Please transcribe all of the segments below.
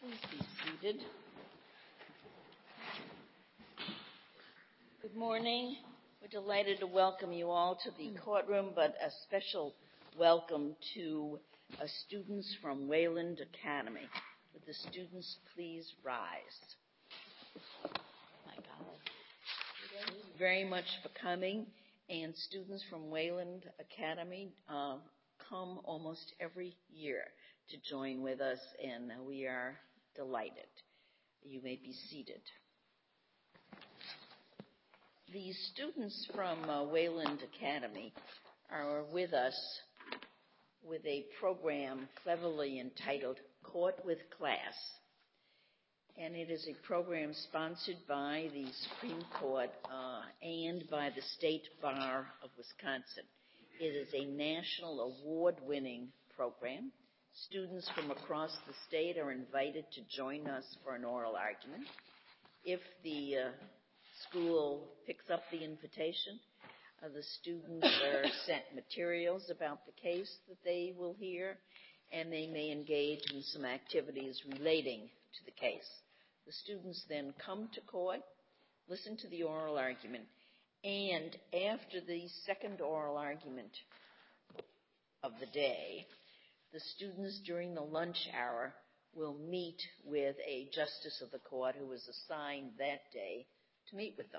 Please be seated. Good morning. We're delighted to welcome you all to the courtroom, but a special welcome to students from Wayland Academy. Would the students please rise? My God. Thank you very much for coming. And students from Wayland Academy come almost every year to join with us, and we are delighted. You may be seated. The students from Wayland Academy are with us with a program cleverly entitled Court with Class. And it is a program sponsored by the Supreme Court and by the State Bar of Wisconsin. It is a national award-winning program. Students from across the state are invited to join us for an oral argument. If the school picks up the invitation, the students are sent materials about the case that they will hear, and they may engage in some activities relating to the case. The students then come to court, listen to the oral argument, and after the second oral argument of the day, the students during the lunch hour will meet with a justice of the court who is assigned that day to meet with them.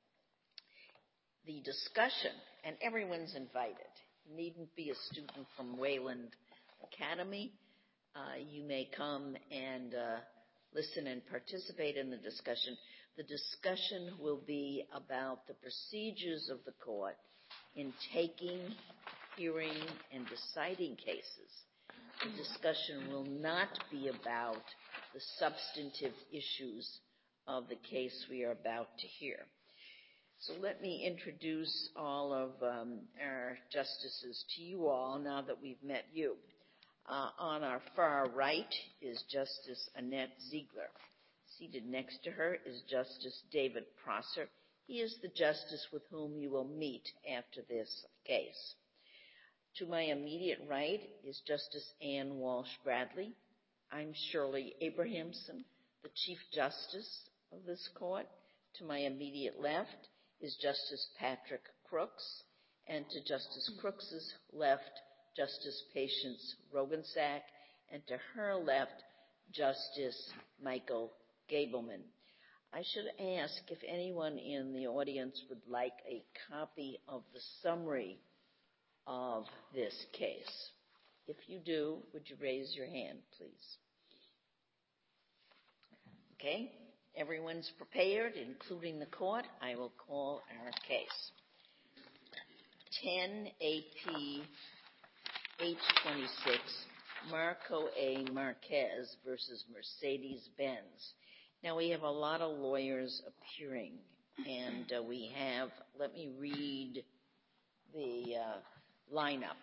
The discussion, and everyone's invited, you needn't be a student from Wayland Academy. You may come and listen and participate in the discussion. The discussion will be about the procedures of the court in taking, hearing, and deciding cases. The discussion will not be about the substantive issues of the case we are about to hear. So let me introduce all of our justices to you all now that we've met you. On our far right is Justice Annette Ziegler. Seated next to her is Justice David Prosser. He is the justice with whom you will meet after this case. To my immediate right is Justice Ann Walsh Bradley. I'm Shirley Abrahamson, the Chief Justice of this court. To my immediate left is Justice Patrick Crooks, and to Justice Crooks's left, Justice Patience Rogensack, and to her left, Justice Michael Gableman. I should ask if anyone in the audience would like a copy of the summary of this case. If you do, would you raise your hand, please? Okay, everyone's prepared, including the court. I will call our case. 10 AP H26, Marco A. Marquez versus Mercedes-Benz. Now, we have a lot of lawyers appearing, and we have, let me read the lineup.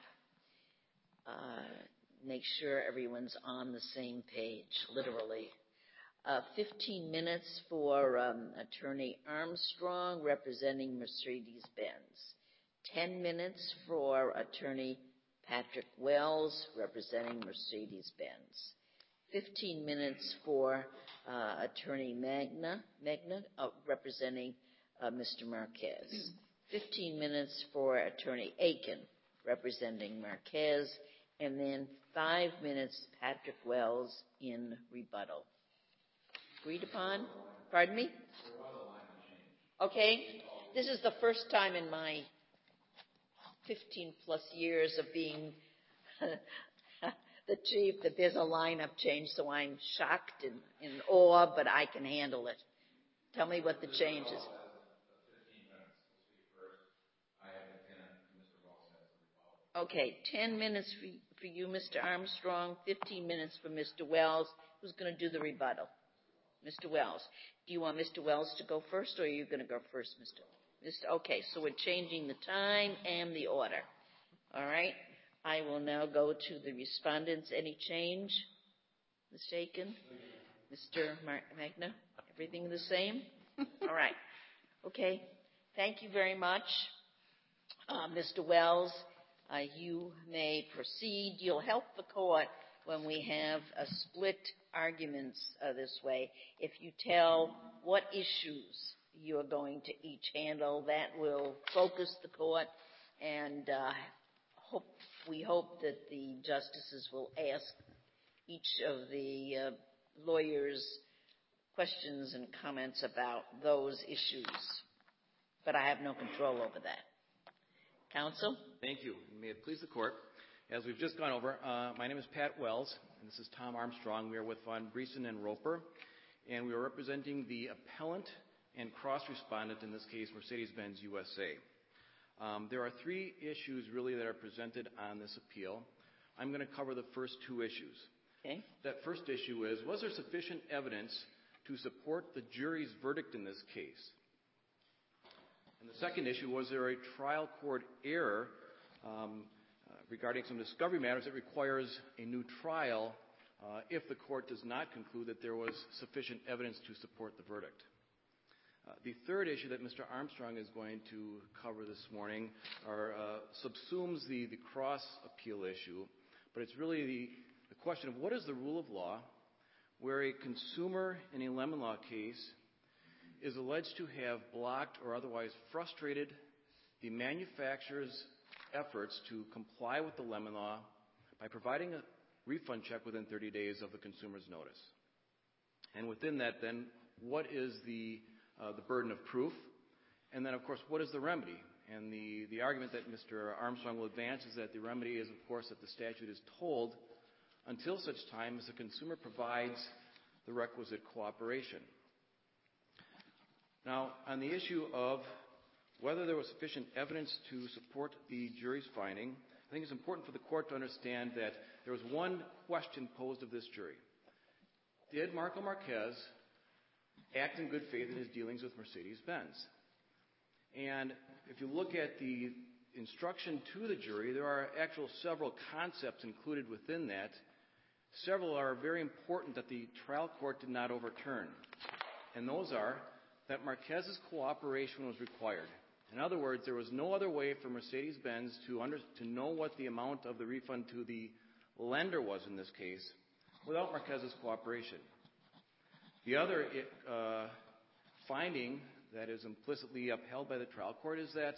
Make sure everyone's on the same page, literally. 15 minutes for Attorney Armstrong representing Mercedes-Benz. 10 minutes for Attorney Patrick Wells representing Mercedes-Benz. 15 minutes for Attorney Magna representing Mr. Marquez. 15 minutes for Attorney Aiken representing Marquez, and then 5 minutes Patrick Wells in rebuttal. Agreed upon? Pardon me? Okay. This is the first time in my 15 plus years of being the chief that there's a lineup change, so I'm shocked and in awe, but I can handle it. Tell me what the change is. Okay, 10 minutes for you, Mr. Armstrong, 15 minutes for Mr. Wells. Who's going to do the rebuttal? Mr. Wells. Do you want Mr. Wells to go first, or are you going to go first, Mr.? Okay, so we're changing the time and the order. All right. I will now go to the respondents. Any change? Ms. Aiken? Mr. Magna? Everything the same? All right. Okay. Thank you very much. Mr. Wells, you may proceed. You'll help the court when we have a split arguments this way, if you tell what issues you are going to each handle, that will focus the court, and we hope that the justices will ask each of the lawyers questions and comments about those issues. But I have no control over that. Counsel? Thank you. May it please the court. As we've just gone over, my name is Pat Wells, and this is Tom Armstrong. We are with Von Briesen and Roper, and we are representing the appellant and cross-respondent in this case, Mercedes-Benz USA. There are three issues really that are presented on this appeal. I'm going to cover the first two issues. Okay. That first issue is, was there sufficient evidence to support the jury's verdict in this case? And the second issue, was there a trial court error regarding some discovery matters that requires a new trial if the court does not conclude that there was sufficient evidence to support the verdict? The third issue that Mr. Armstrong is going to cover this morning subsumes the cross-appeal issue, but it's really the question of what is the rule of law where a consumer in a lemon law case is alleged to have blocked or otherwise frustrated the manufacturer's efforts to comply with the lemon law by providing a refund check within 30 days of the consumer's notice. And within that, then, what is the burden of proof? And then, of course, what is the remedy? And the argument that Mr. Armstrong will advance is that the remedy is, of course, that the statute is told until such time as the consumer provides the requisite cooperation. Now, on the issue of whether there was sufficient evidence to support the jury's finding, I think it's important for the court to understand that there was one question posed of this jury. Did Marco Marquez act in good faith in his dealings with Mercedes-Benz? And if you look at the instruction to the jury, there are several concepts included within that. Several are very important that the trial court did not overturn. And those are that Marquez's cooperation was required. In other words, there was no other way for Mercedes-Benz to know what the amount of the refund to the lender was in this case without Marquez's cooperation. The other finding that is implicitly upheld by the trial court is that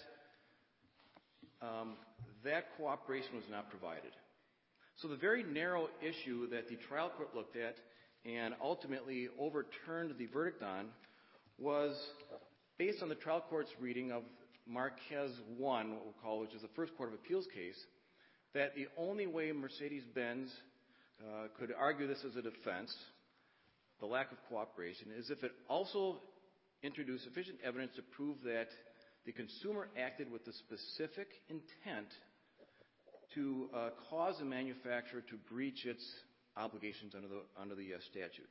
that cooperation was not provided. So the very narrow issue that the trial court looked at and ultimately overturned the verdict on was based on the trial court's reading of Marquez 1, what we'll call, which is the first court of appeals case, that the only way Mercedes-Benz could argue this as a defense, the lack of cooperation, is if it also introduced sufficient evidence to prove that the consumer acted with the specific intent to cause the manufacturer to breach its obligations under the statute.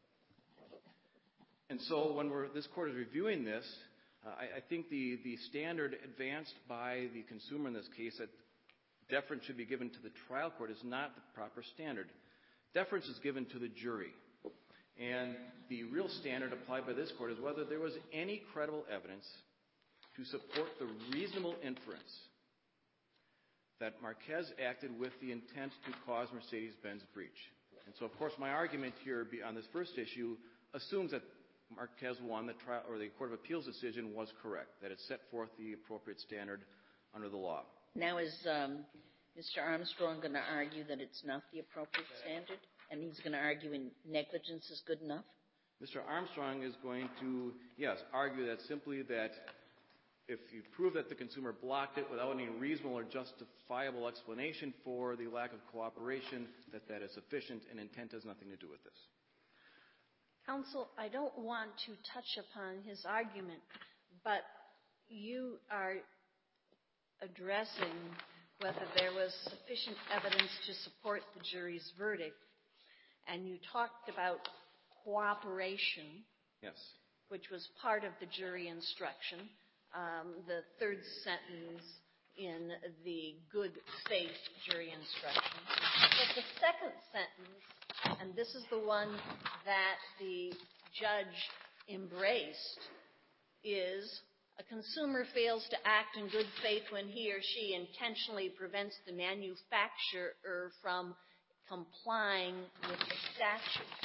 And so when this court is reviewing this, I think the standard advanced by the consumer in this case, that deference should be given to the trial court, is not the proper standard. Deference is given to the jury. And the real standard applied by this court is whether there was any credible evidence to support the reasonable inference that Marquez acted with the intent to cause Mercedes-Benz breach. And so, of course, my argument here on this first issue assumes that Marquez 1, the Court of Appeals decision, was correct, that it set forth the appropriate standard under the law. Now, is Mr. Armstrong going to argue that it's not the appropriate standard? And he's going to argue negligence is good enough? Mr. Armstrong is going to, yes, argue that simply that if you prove that the consumer blocked it without any reasonable or justifiable explanation for the lack of cooperation, that is sufficient, and intent has nothing to do with this. Counsel, I don't want to touch upon his argument, but you are addressing whether there was sufficient evidence to support the jury's verdict, and you talked about cooperation, yes, which was part of the jury instruction, the third sentence in the good faith jury instruction. But the second sentence, and this is the one that the judge embraced, is a consumer fails to act in good faith when he or she intentionally prevents the manufacturer from complying with the statute.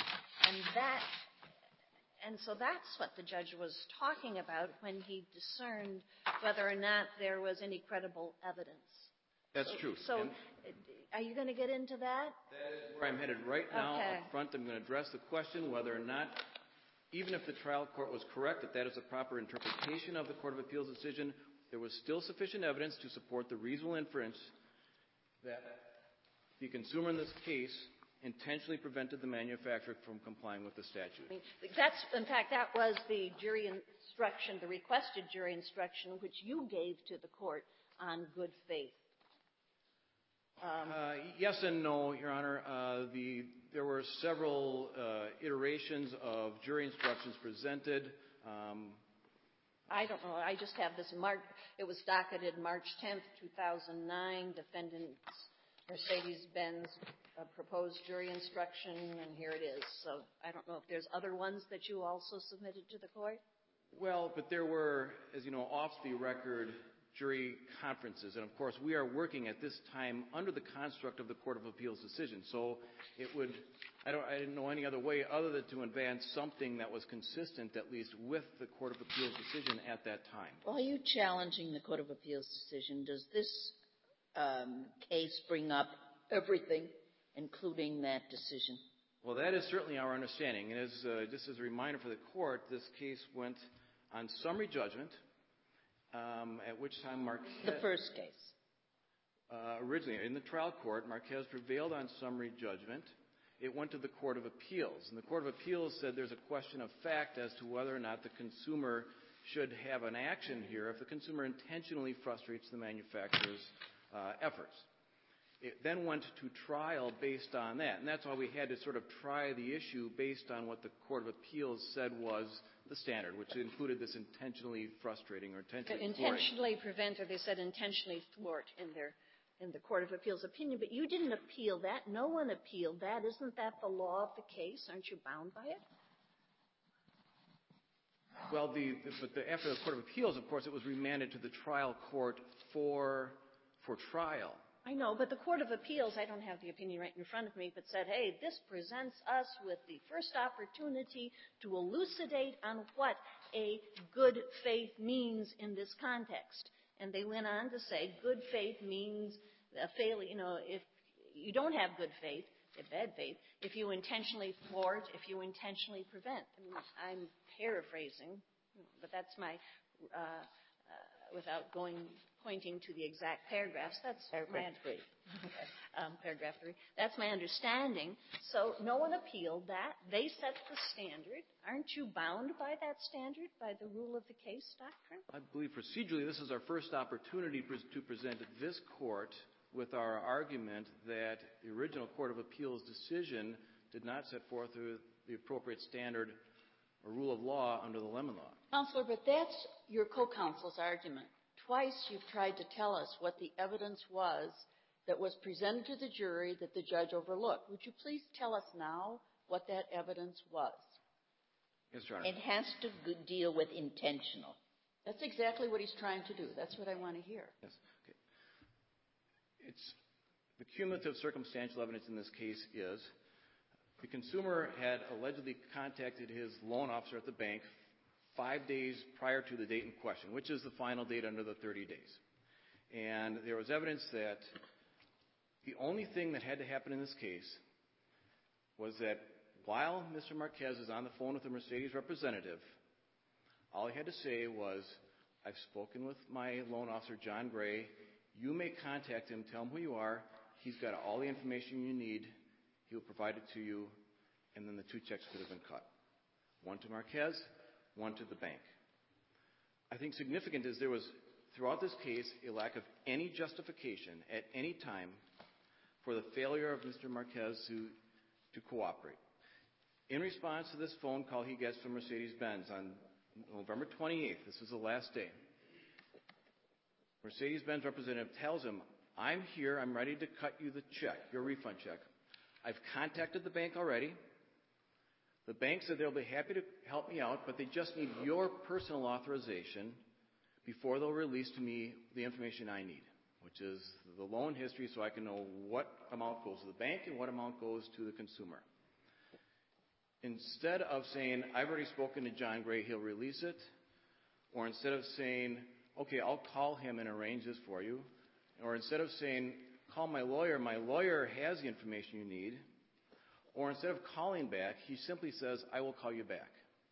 And so that's what the judge was talking about when he discerned whether or not there was any credible evidence. That's true. So are you going to get into that? That is where I'm headed right now. Okay. Up front, I'm going to address the question whether or not, even if the trial court was correct that that is a proper interpretation of the Court of Appeals decision, there was still sufficient evidence to support the reasonable inference that the consumer in this case intentionally prevented the manufacturer from complying with the statute. In fact, that was the jury instruction, the requested jury instruction, which you gave to the court on good faith. Yes and no, Your Honor. There were several iterations of jury instructions presented. I don't know. I just have this it was docketed March 10th, 2009, defendant's Mercedes-Benz proposed jury instruction, and here it is. So I don't know if there's other ones that you also submitted to the court. Well, but there were, as you know, off-the-record jury conferences. And, of course, we are working at this time under the construct of the Court of Appeals decision. So I didn't know any other way other than to advance something that was consistent, at least, with the Court of Appeals decision at that time. Well, are you challenging the Court of Appeals decision? Does this case bring up everything, including that decision? Well, that is certainly our understanding. And just as a reminder for the Court, this case went on summary judgment, at which time Marquez... The first case. Originally, in the trial court, Marquez prevailed on summary judgment. It went to the Court of Appeals. And the Court of Appeals said there's a question of fact as to whether or not the consumer should have an action here if the consumer intentionally frustrates the manufacturer's efforts. It then went to trial based on that. And that's why we had to sort of try the issue based on what the Court of Appeals said was the standard, which included this intentionally frustrating or intentionally thwarting. Intentionally prevent, or they said intentionally thwart in the Court of Appeals opinion. But you didn't appeal that. No one appealed that. Isn't that the law of the case? Aren't you bound by it? Well, after the Court of Appeals, of course, it was remanded to the trial court for trial. I know, but the Court of Appeals, I don't have the opinion right in front of me, but said, hey, this presents us with the first opportunity to elucidate on what a good faith means in this context. And they went on to say good faith means if you don't have good faith, you have bad faith, if you intentionally thwart, if you intentionally prevent. I mean, I'm paraphrasing, but that's my, without pointing to the exact paragraphs, that's Paragraph 3. Paragraph 3. That's my understanding. So no one appealed that. They set the standard. Aren't you bound by that standard, by the rule of the case doctrine? I believe procedurally this is our first opportunity to present this court with our argument that the original Court of Appeals decision did not set forth the appropriate standard or rule of law under the Lemon Law. Counselor, but that's your co-counsel's argument. Twice you've tried to tell us what the evidence was that was presented to the jury that the judge overlooked. Would you please tell us now what that evidence was? Yes, Your Honor. It has to deal with intentional. That's exactly what he's trying to do. That's what I want to hear. Yes. Okay. It's the cumulative circumstantial evidence in this case is the consumer had allegedly contacted his loan officer at the bank 5 days prior to the date in question, which is the final date under the 30 days. And there was evidence that the only thing that had to happen in this case was that while Mr. Marquez is on the phone with the Mercedes representative, all he had to say was, I've spoken with my loan officer, John Gray. You may contact him, tell him who you are. He's got all the information you need. He will provide it to you. And then the 2 checks could have been cut. One to Marquez, one to the bank. I think significant is there was, throughout this case, a lack of any justification at any time for the failure of Mr. Marquez to cooperate. In response to this phone call he gets from Mercedes-Benz on November 28th, this is the last day, Mercedes-Benz representative tells him, I'm here, I'm ready to cut you the check, your refund check. I've contacted the bank already. The bank said they'll be happy to help me out, but they just need your personal authorization before they'll release to me the information I need. which is the loan history, so I can know what amount goes to the bank and what amount goes to the consumer. Instead of saying, I've already spoken to John Gray, he'll release it, or instead of saying, okay, I'll call him and arrange this for you, or instead of saying, call my lawyer has the information you need, or instead of calling back, he simply says, I will call you back.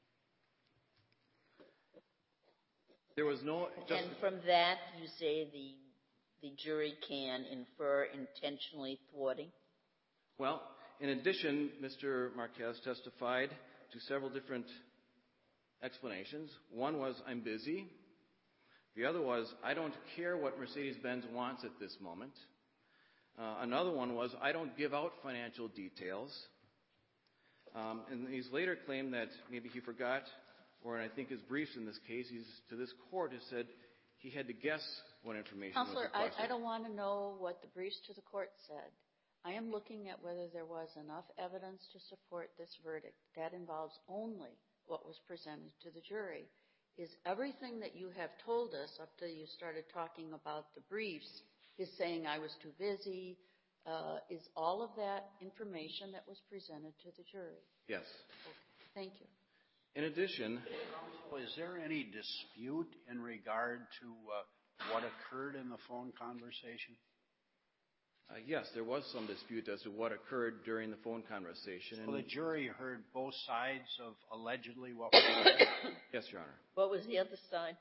There was no... And from that, you say the jury can infer intentionally thwarting? Well, in addition, Mr. Marquez testified to several different explanations. One was, I'm busy. The other was, I don't care what Mercedes-Benz wants at this moment. Another one was, I don't give out financial details. And he's later claimed that maybe he forgot, or I think his briefs in this case, he's to this court has said he had to guess what information was requested. Counselor, I don't want to know what the briefs to the court said. I am looking at whether there was enough evidence to support this verdict. That involves only what was presented to the jury. Is everything that you have told us up till you started talking about the briefs is saying I was too busy? Is all of that information that was presented to the jury? Yes. Okay. Thank you. In addition... Is there any dispute in regard to what occurred in the phone conversation? Yes, there was some dispute as to what occurred during the phone conversation. So the jury heard both sides of allegedly what was said? Yes, Your Honor. What was the other side?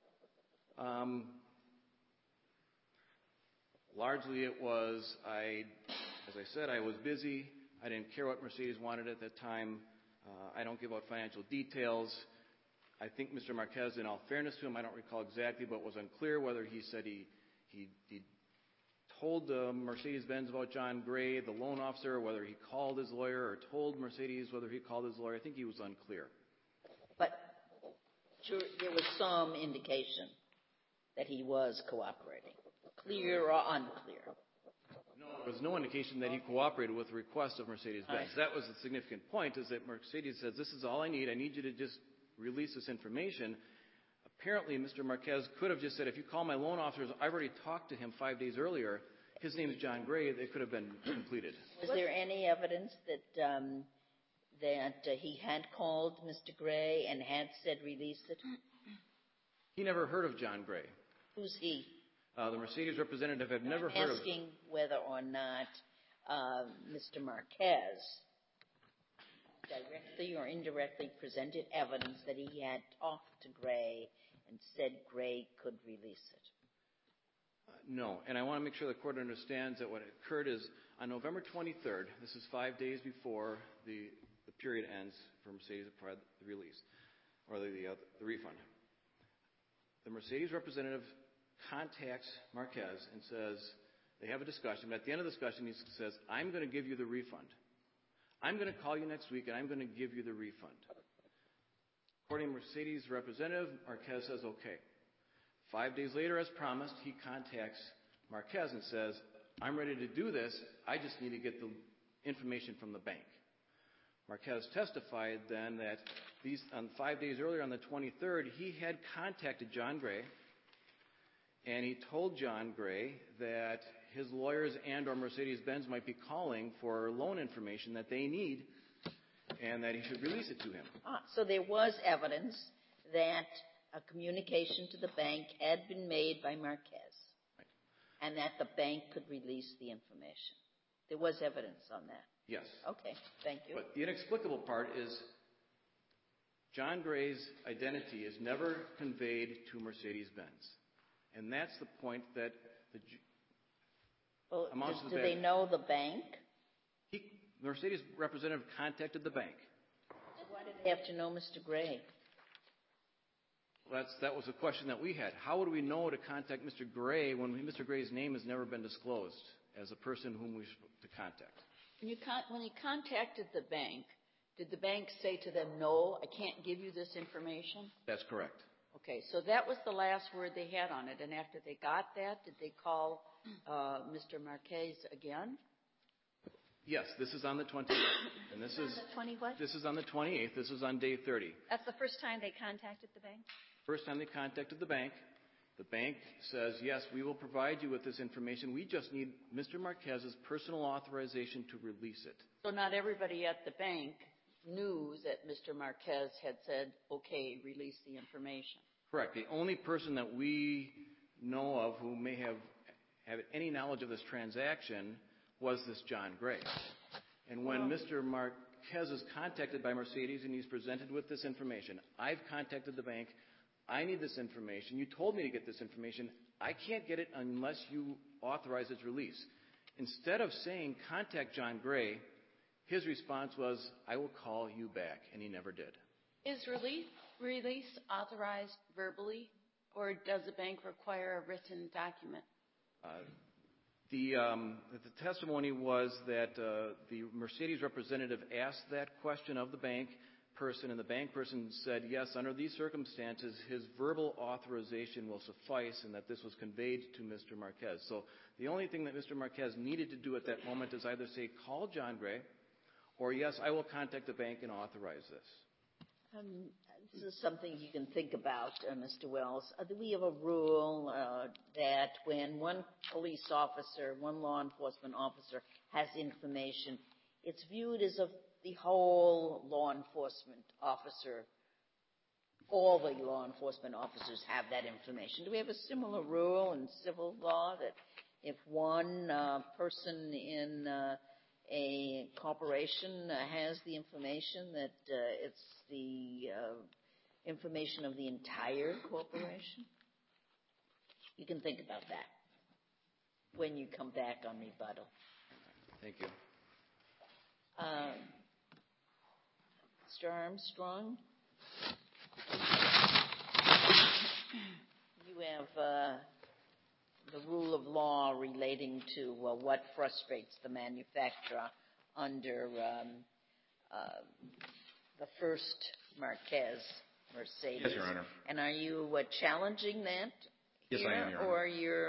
Largely it was, as I said, I was busy. I didn't care what Mercedes wanted at that time. I don't give out financial details. I think Mr. Marquez, in all fairness to him, I don't recall exactly, but was unclear whether he said he told Mercedes-Benz about John Gray, the loan officer, whether he called his lawyer or told Mercedes whether he called his lawyer. I think he was unclear. But there was some indication that he was cooperating, clear or unclear. No, there was no indication that he cooperated with the request of Mercedes-Benz. Right. That was the significant point, is that Mercedes says, this is all I need. I need you to just release this information. Apparently, Mr. Marquez could have just said, if you call my loan officers, I've already talked to him 5 days earlier. His name is John Gray. They could have been completed. Was there any evidence that he had called Mr. Gray and had said release it? He never heard of John Gray. Who's he? The Mercedes representative had never heard of... Asking whether or not Mr. Marquez directly or indirectly presented evidence that he had talked to Gray and said Gray could release it. No, and I want to make sure the court understands that what occurred is on November 23rd, this is 5 days before the period ends for Mercedes to provide the release, or the refund. The Mercedes representative contacts Marquez and says, they have a discussion, but at the end of the discussion he says, I'm going to give you the refund. I'm going to call you next week and I'm going to give you the refund. According to Mercedes representative, Marquez says, okay. 5 days later, as promised, he contacts Marquez and says, I'm ready to do this. I just need to get the information from the bank. Marquez testified then that 5 days earlier, on the 23rd, he had contacted John Gray, and he told John Gray that his lawyers and or Mercedes-Benz might be calling for loan information that they need and that he should release it to him. So there was evidence that a communication to the bank had been made by Marquez, right, and that the bank could release the information. There was evidence on that. Yes. Okay, thank you. But the inexplicable part is John Gray's identity is never conveyed to Mercedes-Benz. And that's the point that amounts to the do they know the bank? The Mercedes representative contacted the bank. Why did they have to know Mr. Gray? Well, that was a question that we had. How would we know to contact Mr. Gray when Mr. Gray's name has never been disclosed as a person whom we should to contact? When you contacted the bank, did the bank say to them, no, I can't give you this information? That's correct. Okay, so that was the last word they had on it. And after they got that, did they call Mr. Marquez again? Yes, this is on the 28th. And this is the 20 what? This is on the 28th. This is on day 30. That's the first time they contacted the bank? First time they contacted the bank. The bank says, yes, we will provide you with this information. We just need Mr. Marquez's personal authorization to release it. So not everybody at the bank knew that Mr. Marquez had said, okay, release the information. Correct. The only person that we know of who may have any knowledge of this transaction was this John Gray. And when Mr. Marquez is contacted by Mercedes and he's presented with this information, I've contacted the bank. I need this information. You told me to get this information. I can't get it unless you authorize its release. Instead of saying, contact John Gray, his response was, I will call you back, and he never did. Is release authorized verbally, or does the bank require a written document? The testimony was that the Mercedes representative asked that question of the bank person, and the bank person said, yes, under these circumstances, his verbal authorization will suffice, and that this was conveyed to Mr. Marquez. So the only thing that Mr. Marquez needed to do at that moment is either say, call John Gray, or yes, I will contact the bank and authorize this. This is something you can think about, Mr. Wells. We have a rule that when one police officer, one law enforcement officer has information, it's viewed as of the whole law enforcement officer. All the law enforcement officers have that information. Do we have a similar rule in civil law that if one person in a corporation has the information, that it's the information of the entire corporation? You can think about that when you come back on rebuttal. Thank you. Mr. Armstrong, you have the rule of law relating to what frustrates the manufacturer under the first Marquez Mercedes. Yes, Your Honor. And are you challenging that? Yes, here, I am, Your Honor.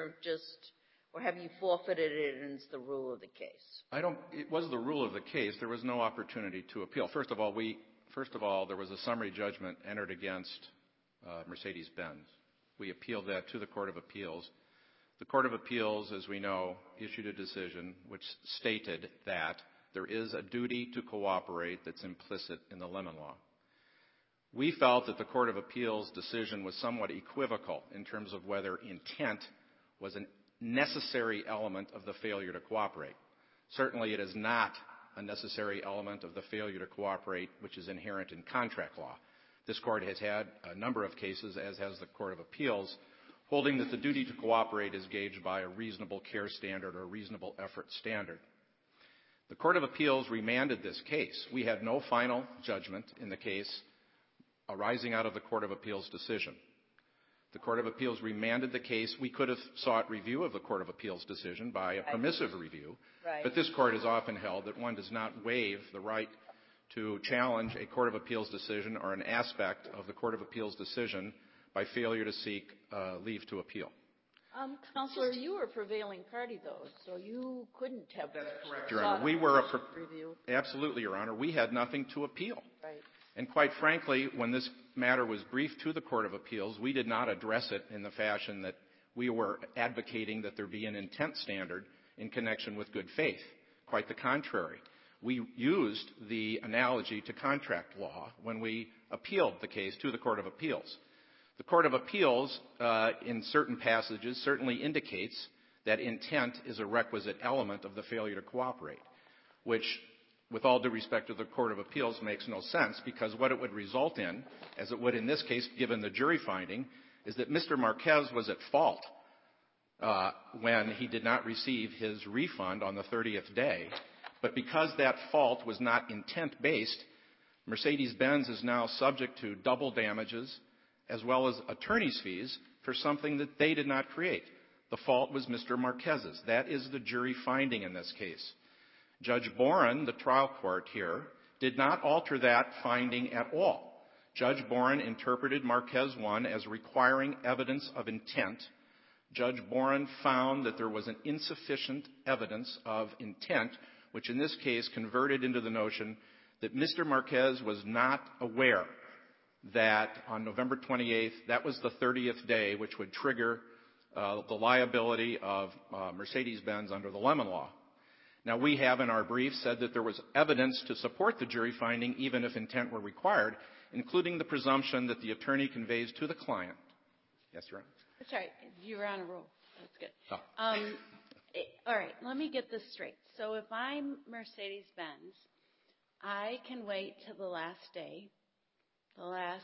Or have you forfeited it and it's the rule of the case? It was the rule of the case. There was no opportunity to appeal. First of all, there was a summary judgment entered against Mercedes-Benz. We appealed that to the Court of Appeals. The Court of Appeals, as we know, issued a decision which stated that there is a duty to cooperate that's implicit in the Lemon Law. We felt that the Court of Appeals' decision was somewhat equivocal in terms of whether intent was a necessary element of the failure to cooperate. Certainly it is not a necessary element of the failure to cooperate, which is inherent in contract law. This Court has had a number of cases, as has the Court of Appeals, holding that the duty to cooperate is gauged by a reasonable care standard or a reasonable effort standard. The Court of Appeals remanded this case. We had no final judgment in the case arising out of the Court of Appeals' decision. The Court of Appeals remanded the case. We could have sought review of the Court of Appeals' decision by a permissive review, but this Court has often held that one does not waive the right to challenge a Court of Appeals decision or an aspect of the Court of Appeals decision by failure to seek leave to appeal. Counselor, you were a prevailing party, though, so you couldn't have Correct, Your Honor. We were review. Absolutely, Your Honor. We had nothing to appeal. Right. And quite frankly, when this matter was briefed to the Court of Appeals, we did not address it in the fashion that we were advocating that there be an intent standard in connection with good faith. Quite the contrary. We used the analogy to contract law when we appealed the case to the Court of Appeals. The Court of Appeals, in certain passages, certainly indicates that intent is a requisite element of the failure to cooperate, which, with all due respect to the Court of Appeals, makes no sense, because what it would result in, as it would in this case, given the jury finding, is that Mr. Marquez was at fault when he did not receive his refund on the 30th day. But because that fault was not intent-based, Mercedes-Benz is now subject to double damages as well as attorney's fees for something that they did not create. The fault was Mr. Marquez's. That is the jury finding in this case. Judge Boren, the trial court here, did not alter that finding at all. Judge Boren interpreted Marquez 1 as requiring evidence of intent. Judge Boren found that there was an insufficient evidence of intent, which in this case converted into the notion that Mr. Marquez was not aware that on November 28th, that was the 30th day, which would trigger the liability of Mercedes-Benz under the Lemon Law. Now, we have in our brief said that there was evidence to support the jury finding, even if intent were required, including the presumption that the attorney conveys to the client. Yes, Your Honor. That's right. You were on a roll. That's good. Oh. All right. Let me get this straight. So if I'm Mercedes-Benz, I can wait till the last day, the last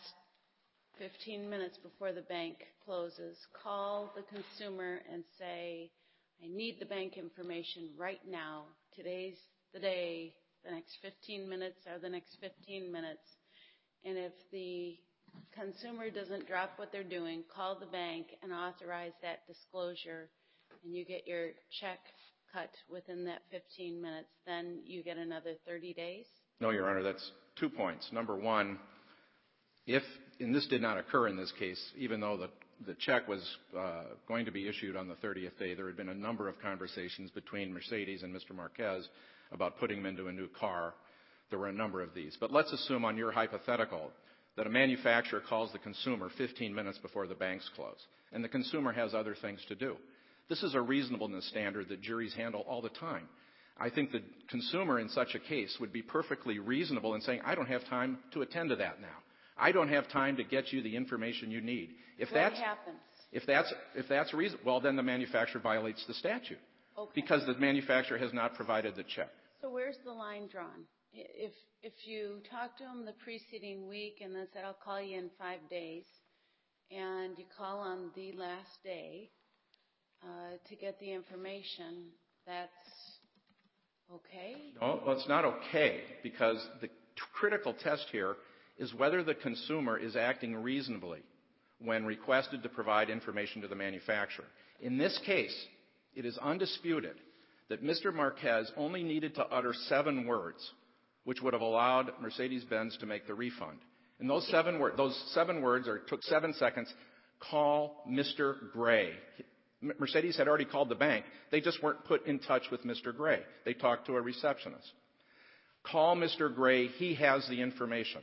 15 minutes before the bank closes, call the consumer and say, I need the bank information right now. Today's the day. The next 15 minutes are the next 15 minutes. And if the consumer doesn't drop what they're doing, call the bank and authorize that disclosure, and you get your check cut within that 15 minutes, then you get another 30 days? No, Your Honor, that's 2 points. Number one, and this did not occur in this case, even though the check was going to be issued on the 30th day, there had been a number of conversations between Mercedes and Mr. Marquez about putting him into a new car. There were a number of these. But let's assume on your hypothetical that a manufacturer calls the consumer 15 minutes before the banks close, and the consumer has other things to do. This is a reasonableness standard that juries handle all the time. I think the consumer in such a case would be perfectly reasonable in saying, I don't have time to attend to that now. I don't have time to get you the information you need. What happens? If that's reasonable, well, then the manufacturer violates the statute. Okay. Because the manufacturer has not provided the check. So where's the line drawn? If you talk to them the preceding week and then said, I'll call you in 5 days, and you call on the last day to get the information, that's okay? No, well, it's not okay, because the critical test here is whether the consumer is acting reasonably when requested to provide information to the manufacturer. In this case, it is undisputed that Mr. Marquez only needed to utter 7 words, which would have allowed Mercedes-Benz to make the refund. And those 7 words took 7 seconds. Call Mr. Gray. Mercedes had already called the bank. They just weren't put in touch with Mr. Gray. They talked to a receptionist. Call Mr. Gray. He has the information.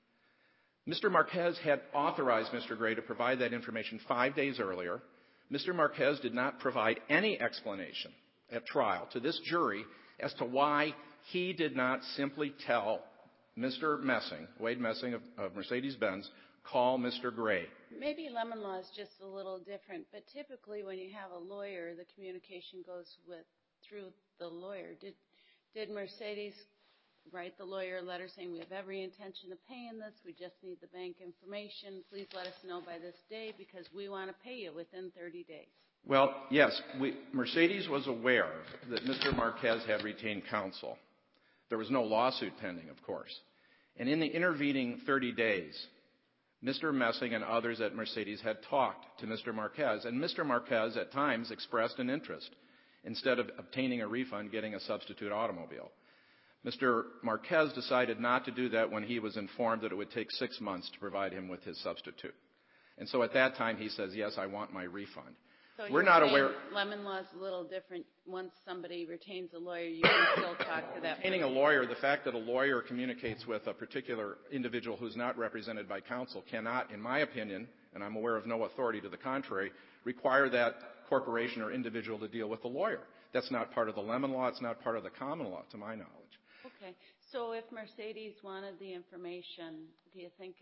Mr. Marquez had authorized Mr. Gray to provide that information 5 days earlier. Mr. Marquez did not provide any explanation at trial to this jury as to why he did not simply tell Mr. Messing, Wade Messing of Mercedes-Benz, call Mr. Gray. Maybe lemon law is just a little different, but typically when you have a lawyer, the communication goes through the lawyer. Did Mercedes write the lawyer a letter saying we have every intention of paying this, we just need the bank information, please let us know by this day because we want to pay you within 30 days? Well, yes, Mercedes was aware that Mr. Marquez had retained counsel. There was no lawsuit pending, of course. And in the intervening 30 days, Mr. Messing and others at Mercedes had talked to Mr. Marquez, and Mr. Marquez at times expressed an interest, instead of obtaining a refund, getting a substitute automobile. Mr. Marquez decided not to do that when he was informed that it would take 6 months to provide him with his substitute. And so at that time he says, yes, I want my refund. So we're not aware. Lemon law is a little different. Once somebody retains a lawyer, you can still talk to that person. Retaining a lawyer, the fact that a lawyer communicates with a particular individual who's not represented by counsel cannot, in my opinion, and I'm aware of no authority to the contrary, require that corporation or individual to deal with the lawyer. That's not part of the lemon law. It's not part of the common law, to my knowledge. Okay. So if Mercedes wanted the information, do you think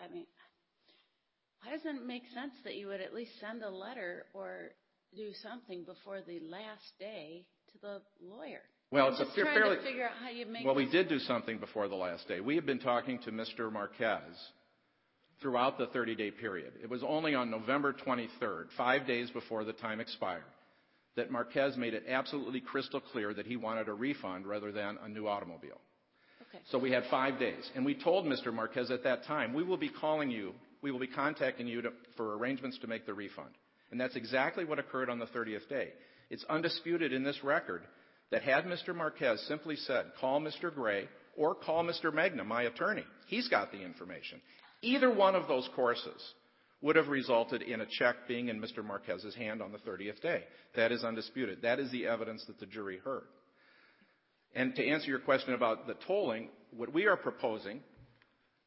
why doesn't it make sense that you would at least send a letter or do something before the last day to the lawyer? Well, I'm just trying to figure out how you make we did do something before the last day. We have been talking to Mr. Marquez throughout the 30-day period. It was only on November 23rd, 5 days before the time expired, that Marquez made it absolutely crystal clear that he wanted a refund rather than a new automobile. Okay. So we had 5 days. And we told Mr. Marquez at that time, we will be calling you, we will be contacting you for arrangements to make the refund. And that's exactly what occurred on the 30th day. It's undisputed in this record that had Mr. Marquez simply said, call Mr. Gray or call Mr. Magna, my attorney, he's got the information, either one of those courses would have resulted in a check being in Mr. Marquez's hand on the 30th day. That is undisputed. That is the evidence that the jury heard. And to answer your question about the tolling, what we are proposing,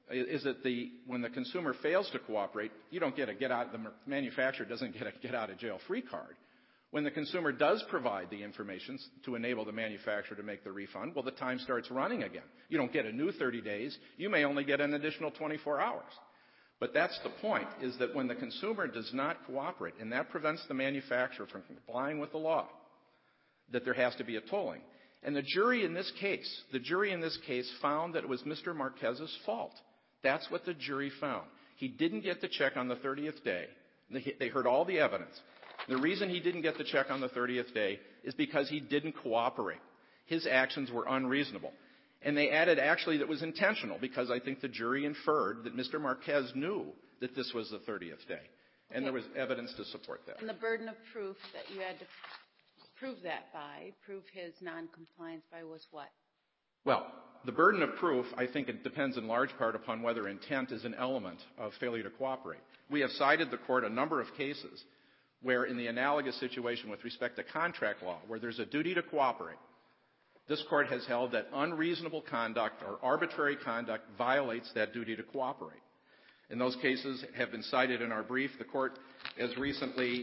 is that when the consumer fails to cooperate, you don't get a the manufacturer doesn't get a get-out-of-jail-free card. When the consumer does provide the information to enable the manufacturer to make the refund, well, the time starts running again. You don't get a new 30 days. You may only get an additional 24 hours. But that's the point, is that when the consumer does not cooperate, and that prevents the manufacturer from complying with the law, that there has to be a tolling. And the jury in this case found that it was Mr. Marquez's fault. That's what the jury found. He didn't get the check on the 30th day. They heard all the evidence. The reason he didn't get the check on the 30th day is because he didn't cooperate. His actions were unreasonable. And they added actually that was intentional, because I think the jury inferred that Mr. Marquez knew that this was the 30th day. And there was evidence to support that. And the burden of proof that you had to prove his noncompliance by was what? Well, the burden of proof, I think it depends in large part upon whether intent is an element of failure to cooperate. We have cited the court a number of cases where in the analogous situation with respect to contract law, where there's a duty to cooperate, this court has held that unreasonable conduct or arbitrary conduct violates that duty to cooperate. And those cases have been cited in our brief. The court, as recently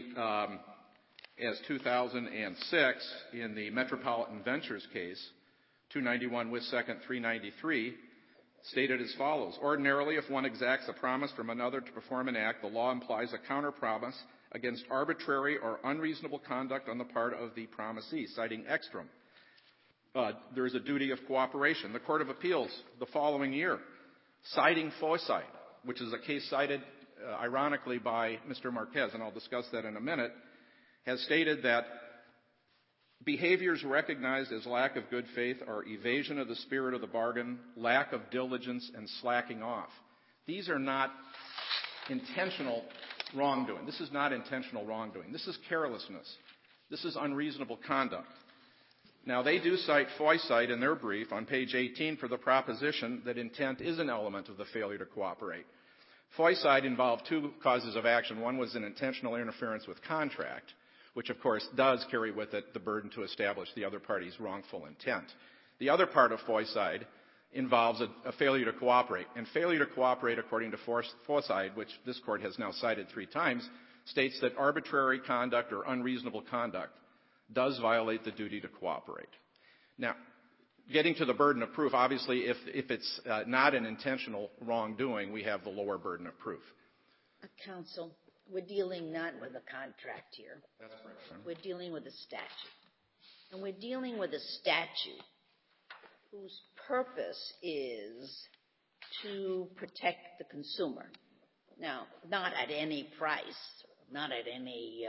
as 2006, in the Metropolitan Ventures case, 291 with 2nd 393, stated as follows: ordinarily, if one exacts a promise from another to perform an act, the law implies a counter-promise against arbitrary or unreasonable conduct on the part of the promisee, citing Ekstrom. There is a duty of cooperation. The Court of Appeals, the following year, citing Foyside, which is a case cited, ironically, by Mr. Marquez, and I'll discuss that in a minute, has stated that behaviors recognized as lack of good faith are evasion of the spirit of the bargain, lack of diligence, and slacking off. These are not intentional wrongdoing. This is not intentional wrongdoing. This is carelessness. This is unreasonable conduct. Now, they do cite Foyside in their brief on page 18 for the proposition that intent is an element of the failure to cooperate. Foyside involved two causes of action. One was an intentional interference with contract, which, of course, does carry with it the burden to establish the other party's wrongful intent. The other part of Foyside involves a failure to cooperate. And failure to cooperate, according to Foyside, which this court has now cited 3 times, states that arbitrary conduct or unreasonable conduct does violate the duty to cooperate. Now, getting to the burden of proof, obviously, if it's not an intentional wrongdoing, we have the lower burden of proof. Counsel, we're dealing not with a contract here. That's correct. We're dealing with a statute. And we're dealing with a statute whose purpose is to protect the consumer. Now, not at any price, not at any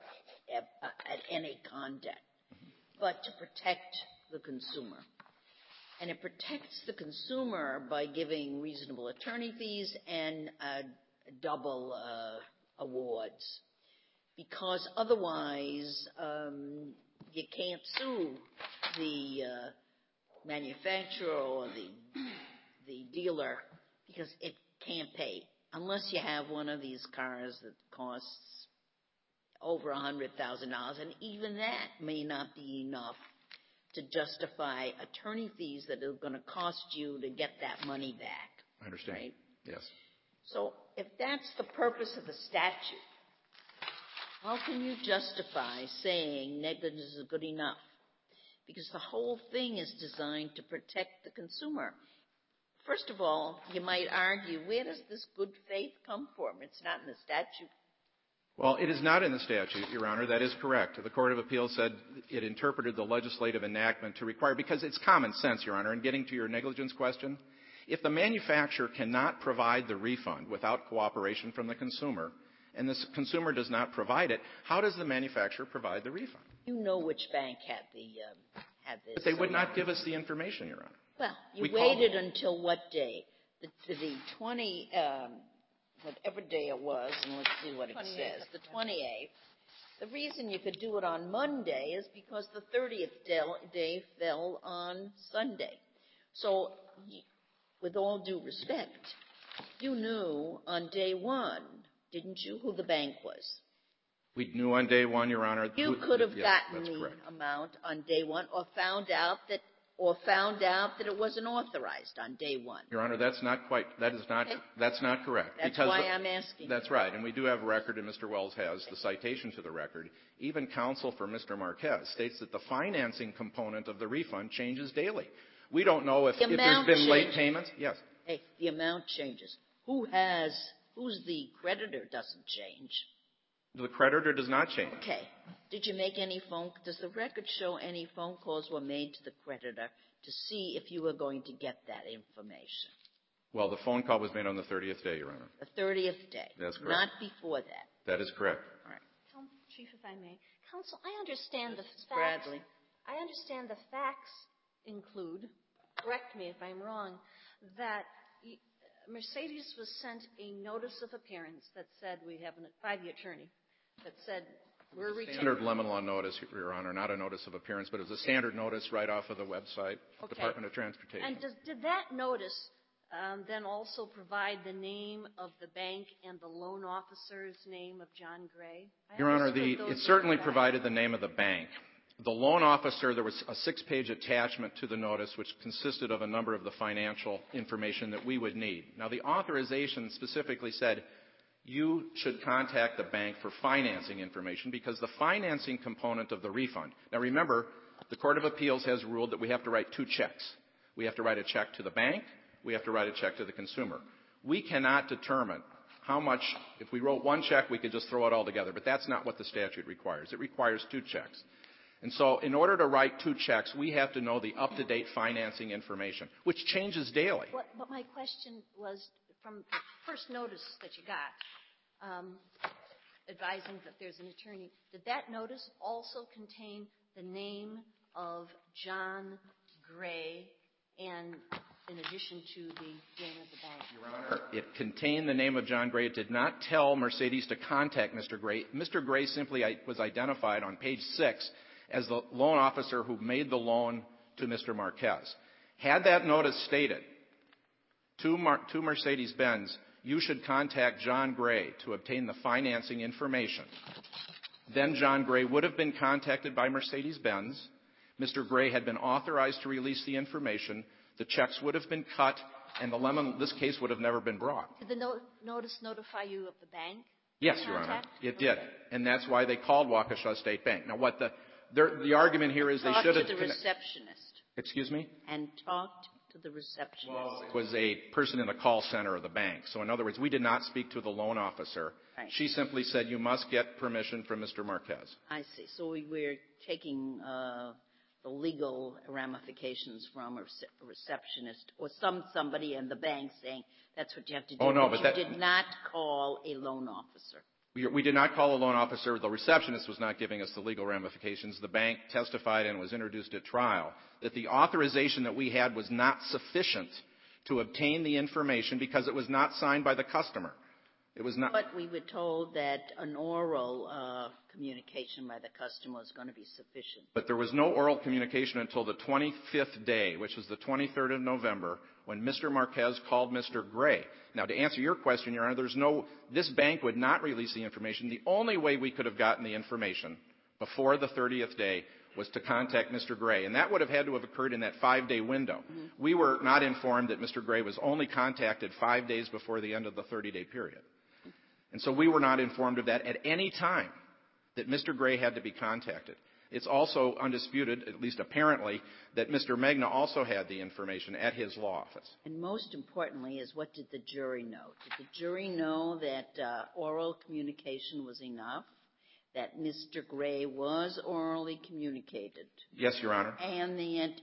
conduct, but to protect the consumer. And it protects the consumer by giving reasonable attorney fees and double awards, because otherwise you can't sue the manufacturer or the dealer, because it can't pay unless you have one of these cars that costs over $100,000, and even that may not be enough to justify attorney fees that are going to cost you to get that money back. I understand. Right? Yes. So if that's the purpose of the statute, how can you justify saying negligence is good enough? Because the whole thing is designed to protect the consumer. First of all, you might argue, where does this good faith come from? It's not in the statute. Well, it is not in the statute, Your Honor. That is correct. The Court of Appeals said it interpreted the legislative enactment to require, because it's common sense, Your Honor, and getting to your negligence question, if the manufacturer cannot provide the refund without cooperation from the consumer, and the consumer does not provide it, how does the manufacturer provide the refund? You know which bank had this. But they would not give us the information, Your Honor. Well, you waited until what day? The 20, whatever day it was, and let's see what it says. The 28th. The reason you could do it on Monday is because the 30th day fell on Sunday. So, with all due respect, you knew on day one, didn't you, who the bank was? We knew on day one, Your Honor. You could have gotten the amount on day one, or found out that or found out that it wasn't authorized on day one. Your Honor, that's not correct. That's why I'm asking. That's right, and we do have a record, and Mr. Wells has the citation to the record. Even counsel for Mr. Marquez states that the financing component of the refund changes daily. We don't know if there's been late payments. Yes. Hey, the amount changes. Who's the creditor doesn't change. The creditor does not change. Okay. Does the record show any phone calls were made to the creditor to see if you were going to get that information? Well, the phone call was made on the 30th day, Your Honor. The 30th day. That's correct. Not before that. That is correct. All right. Chief, if I may. Counsel, I understand the facts. Bradley. I understand the facts include, correct me if I'm wrong, that Mercedes was sent a notice of appearance that said by the attorney, that said we're reaching. Standard lemon law notice, Your Honor, not a notice of appearance, but it was a standard notice right off of the website, okay. Department of Transportation. And did that notice then also provide the name of the bank and the loan officer's name of John Gray? Your Honor, it certainly provided the name of the bank. The loan officer, there was a 6-page attachment to the notice which consisted of a number of the financial information that we would need. Now, the authorization specifically said you should contact the bank for financing information because the financing component of the refund. Now, remember, the Court of Appeals has ruled that we have to write 2 checks. We have to write a check to the bank. We have to write a check to the consumer. We cannot determine how much, if we wrote 1 check, we could just throw it all together, but that's not what the statute requires. It requires 2 checks. And so in order to write 2 checks, we have to know the up-to-date financing information, which changes daily. But my question was, from the first notice that you got, advising that there's an attorney, did that notice also contain the name of John Gray and in addition to the name of the bank? Your Honor, it contained the name of John Gray. It did not tell Mercedes to contact Mr. Gray. Mr. Gray simply was identified on page 6 as the loan officer who made the loan to Mr. Marquez. Had that notice stated to Mercedes-Benz, you should contact John Gray to obtain the financing information, then John Gray would have been contacted by Mercedes-Benz. Mr. Gray had been authorized to release the information. The checks would have been cut, and this case would have never been brought. Did the notice notify you of the bank? Yes, Your Honor, it did. And that's why they called Waukesha State Bank. Now, what the argument here is they should have... Talked to the receptionist. Excuse me? And talked to the receptionist. Well, it was a person in the call center of the bank. So, in other words, we did not speak to the loan officer. Right. She simply said, you must get permission from Mr. Marquez. I see. So we're taking the legal ramifications from a receptionist or somebody in the bank saying that's what you have to do. Oh, no, but you did not call a loan officer. We did not call a loan officer. The receptionist was not giving us the legal ramifications. The bank testified and was introduced at trial that the authorization that we had was not sufficient to obtain the information because it was not signed by the customer. It was not. But we were told that an oral communication by the customer was going to be sufficient. But there was no oral communication until the 25th day, which was the 23rd of November, when Mr. Marquez called Mr. Gray. Now, to answer your question, Your Honor, this bank would not release the information. The only way we could have gotten the information before the 30th day was to contact Mr. Gray, and that would have had to have occurred in that 5-day window. Mm-hmm. We were not informed that Mr. Gray was only contacted 5 days before the end of the 30-day period. And so we were not informed of that at any time, that Mr. Gray had to be contacted. It's also undisputed, at least apparently, that Mr. Magna also had the information at his law office. And most importantly is, what did the jury know? Did the jury know that oral communication was enough, that Mr. Gray was orally communicated? Yes, Your Honor. And that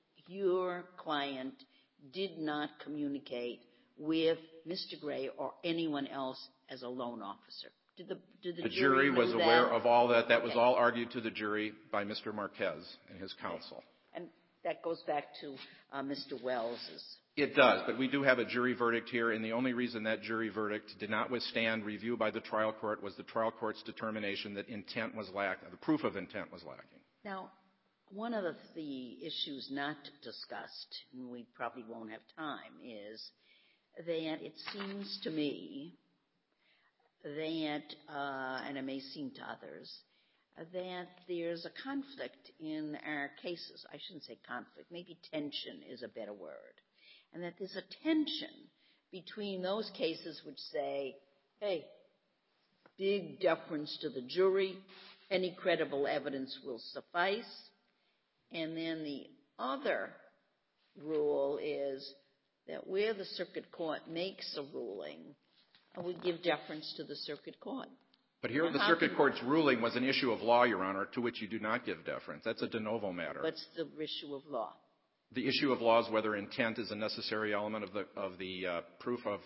your client did not communicate with Mr. Gray or anyone else as a loan officer? Did the jury was know aware that? of all that. That was all argued to the jury by Mr. Marquez and his counsel. And that goes back to Mr. Wells's. It does, but we do have a jury verdict here, and the only reason that jury verdict did not withstand review by the trial court was the trial court's determination that intent was lacking, the proof of intent was lacking. Now, one of the issues not discussed, and we probably won't have time, is that it seems to me that, and it may seem to others, that there's a conflict in our cases. I shouldn't say conflict, maybe tension is a better word. And that there's a tension between those cases which say, hey, big deference to the jury, any credible evidence will suffice. And then the other rule is that where the circuit court makes a ruling, we give deference to the circuit court. But here the circuit court's ruling was an issue of law, Your Honor, to which you do not give deference. That's a de novo matter. What's the issue of law? The issue of law is whether intent is a necessary element of the proof of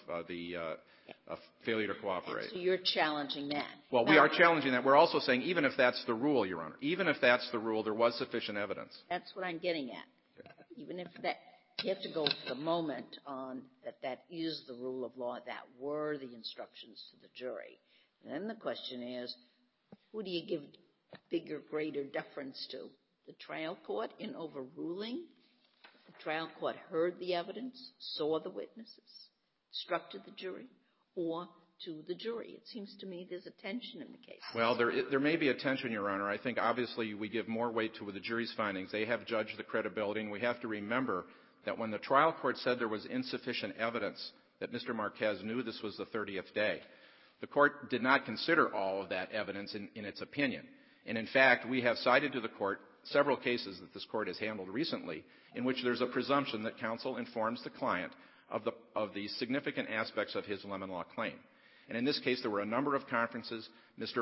failure to cooperate. So you're challenging that. Well, we are challenging that. We're also saying even if that's the rule, Your Honor, even if that's the rule, there was sufficient evidence. That's what I'm getting at. Even if that, you have to go for the moment on that is the rule of law, that were the instructions to the jury. And then the question is, who do you give bigger, greater deference to? The trial court in overruling? The trial court heard the evidence, saw the witnesses, instructed the jury, or to the jury? It seems to me there's a tension in the case. Well, there may be a tension, Your Honor. I think obviously we give more weight to the jury's findings. They have judged the credibility, and we have to remember that when the trial court said there was insufficient evidence that Mr. Marquez knew this was the 30th day, the court did not consider all of that evidence in its opinion. And in fact, we have cited to the court several cases that this court has handled recently in which there's a presumption that counsel informs the client of the significant aspects of his lemon law claim. And in this case, there were a number of conferences. Mr.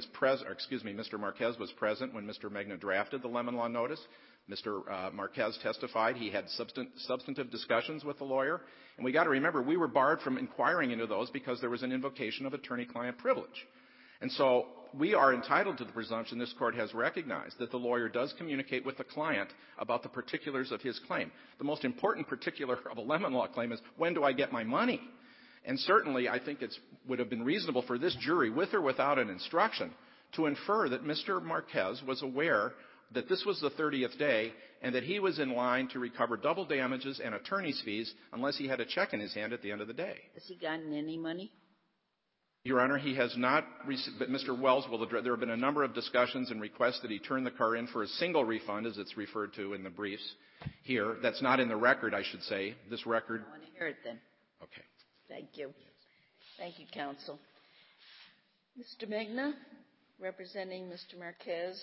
Marquez was present when Mr. Megna drafted the lemon law notice. Mr. Marquez testified. He had substantive discussions with the lawyer. And we got to remember, we were barred from inquiring into those because there was an invocation of attorney-client privilege. And so we are entitled to the presumption this court has recognized that the lawyer does communicate with the client about the particulars of his claim. The most important particular of a lemon law claim is, when do I get my money? And certainly, I think it would have been reasonable for this jury, with or without an instruction, to infer that Mr. Marquez was aware that this was the 30th day and that he was in line to recover double damages and attorney's fees unless he had a check in his hand at the end of the day. Has he gotten any money? Your Honor, he has not received, but Mr. Wells will address. There have been a number of discussions and requests that he turn the car in for a single refund, as it's referred to in the briefs here. That's not in the record, I should say. This record. I want to hear it then. Okay. Thank you. Thank you, counsel. Mr. Megna, representing Mr. Marquez.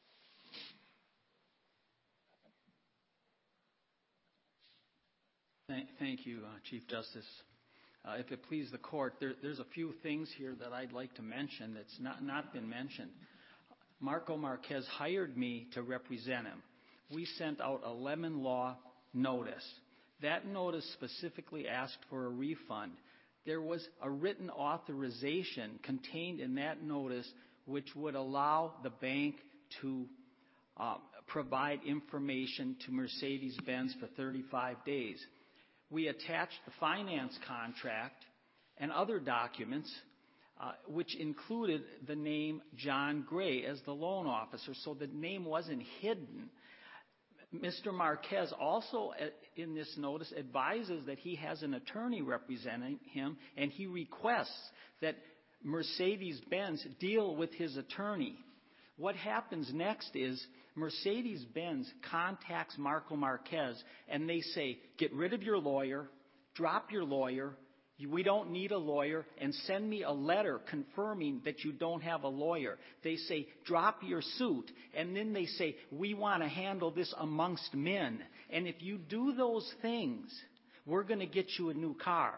Thank you, Chief Justice. If it please the court, there's a few things here that I'd like to mention that's not been mentioned. Marco Marquez hired me to represent him. We sent out a lemon law notice. That notice specifically asked for a refund. There was a written authorization contained in that notice which would allow the bank to provide information to Mercedes-Benz for 35 days. We attached the finance contract and other documents which included the name John Gray as the loan officer, so the name wasn't hidden. Mr. Marquez also, in this notice, advises that he has an attorney representing him, and he requests that Mercedes-Benz deal with his attorney. What happens next is Mercedes-Benz contacts Marco Marquez, and they say, get rid of your lawyer, drop your lawyer, we don't need a lawyer, and send me a letter confirming that you don't have a lawyer. They say, drop your suit, and then they say, we want to handle this amongst men. And if you do those things, we're going to get you a new car.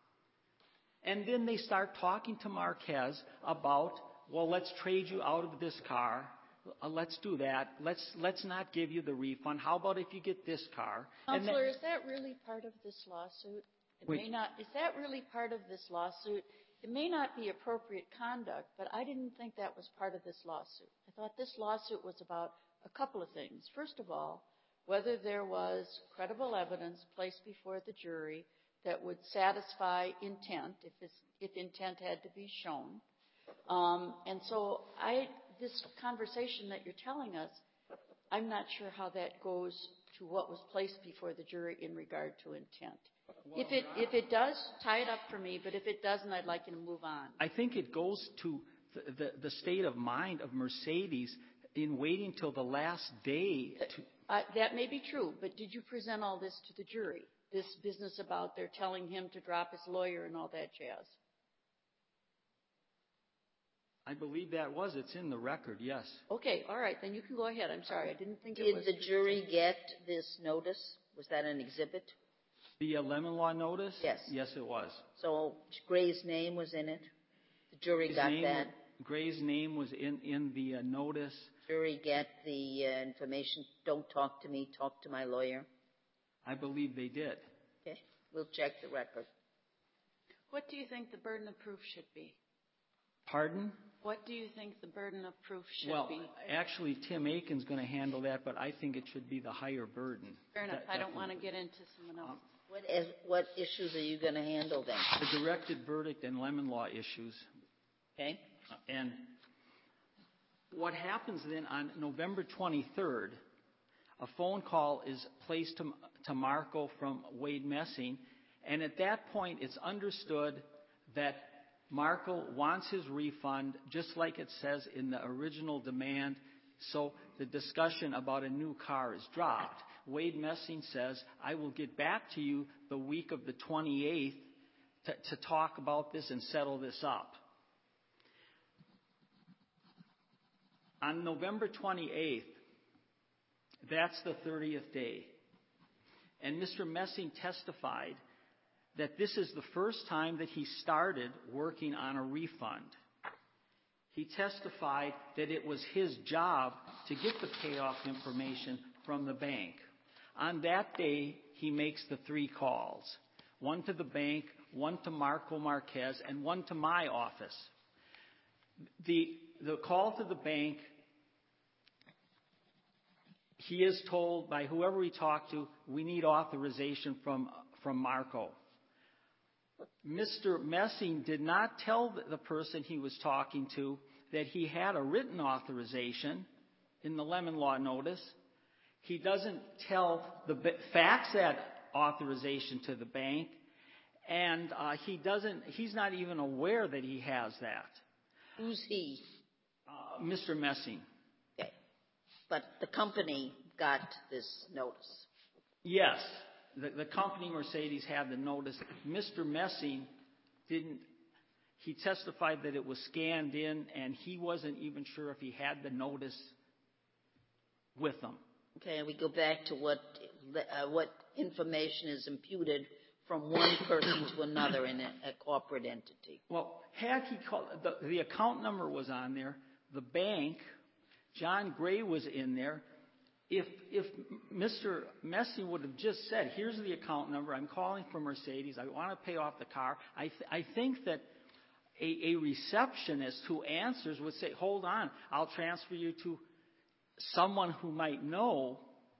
And then they start talking to Marquez about, well, let's trade you out of this car. Let's do that. Let's not give you the refund. How about if you get this car? Counselor, is that really part of this lawsuit? Is that really part of this lawsuit? It may not be appropriate conduct, but I didn't think that was part of this lawsuit. I thought this lawsuit was about a couple of things. First of all, whether there was credible evidence placed before the jury that would satisfy intent, if intent had to be shown. And so this conversation that you're telling us, I'm not sure how that goes to what was placed before the jury in regard to intent. If it does, tie it up for me, but if it doesn't, I'd like you to move on. I think it goes to the state of mind of Mercedes in waiting till the last day to... That may be true, but did you present all this to the jury? This business about they're telling him to drop his lawyer and all that jazz? I believe that was. It's in the record, yes. Okay, all right, then you can go ahead. I'm sorry, I didn't think it Did was... the jury get this notice? Was that an exhibit? The lemon law notice? Yes. Yes, it was. So Gray's name was in it? The jury got that? Gray's name was in the notice. Jury get the information, don't talk to me, talk to my lawyer? I believe they did. Okay, we'll check the record. What do you think the burden of proof should be? Pardon? What do you think the burden of proof should be? Well, actually, Tim Aiken's going to handle that, but I think it should be the higher burden. Fair enough. I don't want to get into someone else. What issues are you going to handle then? The directed verdict and lemon law issues. Okay. And what happens then on November 23rd, a phone call is placed to Marco from Wade Messing, and at that point it's understood that Marco wants his refund, just like it says in the original demand, so the discussion about a new car is dropped. Wade Messing says, I will get back to you the week of the 28th to talk about this and settle this up. On November 28th, that's the 30th day, and Mr. Messing testified that this is the first time that he started working on a refund. He testified that it was his job to get the payoff information from the bank. On that day, he makes the 3 calls, one to the bank, one to Marco Marquez, and one to my office. The call to the bank, he is told by whoever he talked to, we need authorization from Marco. Mr. Messing did not tell the person he was talking to that he had a written authorization in the lemon law notice. He doesn't fax that authorization to the bank, and he's not even aware that he has that. Who's he? Mr. Messing. Okay. But the company got this notice. Yes. The company Mercedes had the notice. Mr. Messing didn't. He testified that it was scanned in, and he wasn't even sure if he had the notice with him. Okay, and we go back to what information is imputed from one person to another in a corporate entity. Well, had he called, the account number was on there. The bank, John Gray was in there. If Mr. Messing would have just said, here's the account number, I'm calling from Mercedes, I want to pay off the car, I think that a receptionist who answers would say, hold on, I'll transfer you to someone who might know.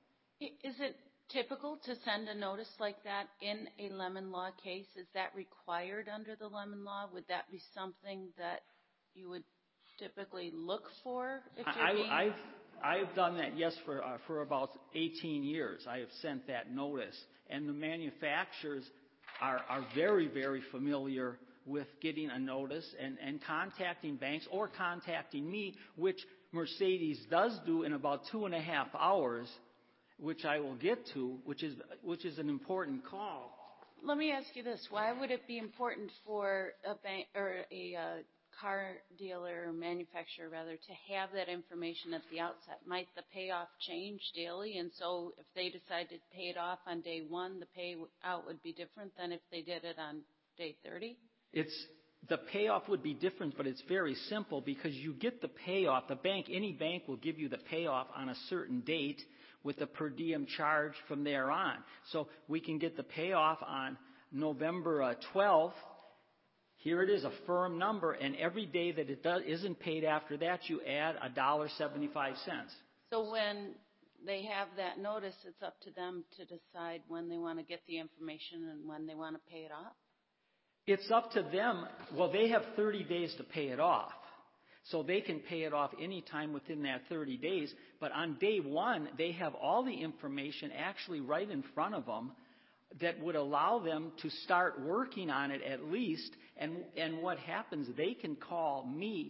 Is it typical to send a notice like that in a lemon law case? Is that required under the lemon law? Would that be something that you would typically look for? If you're I've done that, yes, for about 18 years. I have sent that notice. And the manufacturers are very, very familiar with getting a notice and contacting banks or contacting me, which Mercedes does do in about 2.5 hours, which I will get to, which is an important call. Let me ask you this. Why would it be important for a bank or a car dealer or manufacturer, rather, to have that information at the outset? Might the payoff change daily? And so if they decided to pay it off on day 1, the payout would be different than if they did it on day 30? The payoff would be different, but it's very simple because you get the payoff. Any bank will give you the payoff on a certain date with a per diem charge from there on. So we can get the payoff on November 12th. Here it is, a firm number, and every day that it isn't paid after that, you add $1.75. So when they have that notice, it's up to them to decide when they want to get the information and when they want to pay it off? It's up to them. Well, they have 30 days to pay it off. So they can pay it off any time within that 30 days. But on day 1, they have all the information actually right in front of them that would allow them to start working on it at least. And what happens, they can call me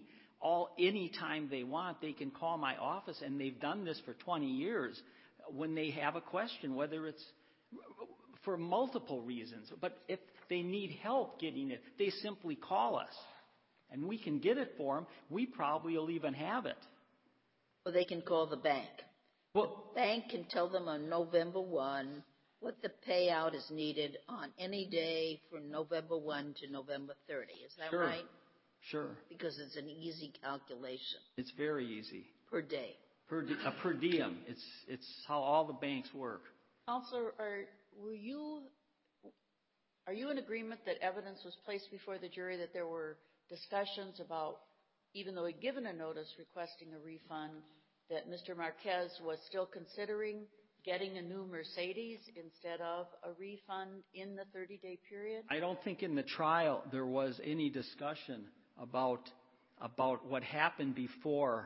any time they want, they can call my office, and they've done this for 20 years when they have a question, whether it's for multiple reasons. But if they need help getting it, they simply call us, and we can get it for them. We probably will even have it. Or they can call the bank. Well, The bank can tell them on November 1 what the payout is needed on any day from November 1 to November 30. Is that Sure. right? Sure. Because it's an easy calculation It's very easy. per day. Per diem. It's how all the banks work. Counselor, are you in agreement that evidence was placed before the jury that there were discussions about, even though he'd given a notice requesting a refund, that Mr. Marquez was still considering getting a new Mercedes instead of a refund in the 30-day period? I don't think in the trial there was any discussion about what happened before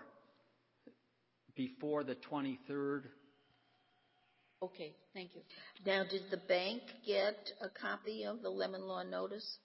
the 23rd. Okay, thank you. Now, did the bank get a copy of the lemon law notice?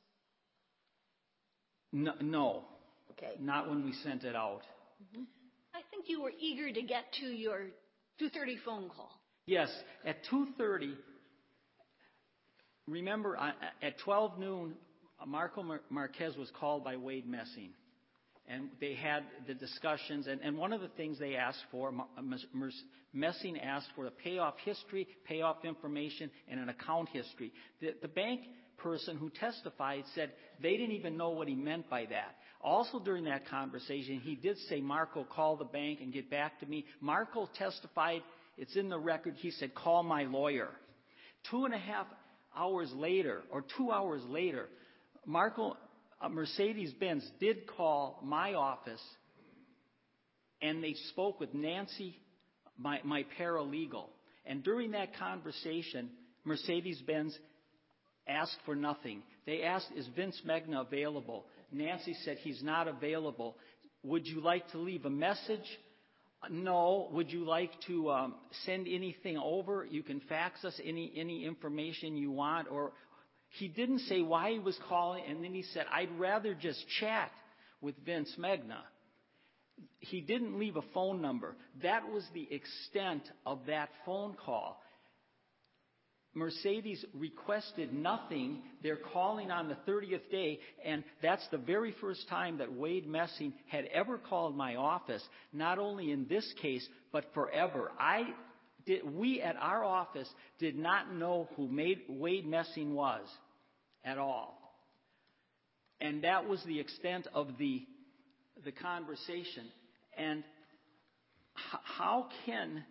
No, Okay. not when we sent it out. I think you were eager to get to your 2:30 phone call. Yes, at 2:30. Remember, at 12 noon, Marco Marquez was called by Wade Messing, and they had the discussions. And one of the things they asked for, Messing asked for a payoff history, payoff information, and an account history. The bank person who testified said they didn't even know what he meant by that. Also during that conversation, he did say, Marco, call the bank and get back to me. Marco testified, it's in the record, he said, call my lawyer. 2.5 hours later, or 2 hours later, Marco Mercedes-Benz did call my office, and they spoke with Nancy, my paralegal. And during that conversation, Mercedes-Benz asked for nothing. They asked, is Vince Megna available? Nancy said, he's not available. Would you like to leave a message? No. Would you like to send anything over? You can fax us any information you want. Or he didn't say why he was calling, and then he said, I'd rather just chat with Vince Megna. He didn't leave a phone number. That was the extent of that phone call. Mercedes requested nothing. They're calling on the 30th day, and that's the very first time that Wade Messing had ever called my office, not only in this case, but forever. We at our office did not know who Wade Messing was at all. And that was the extent of the conversation. And how can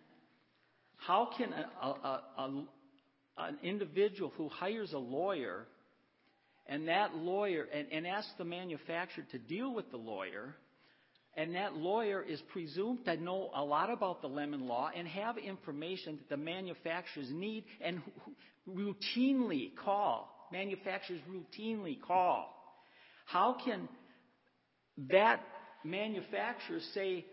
an individual who hires a lawyer and that lawyer and asks the manufacturer to deal with the lawyer, and that lawyer is presumed to know a lot about the lemon law and have information that the manufacturers need and routinely call. Manufacturers routinely call. How can that manufacturer say,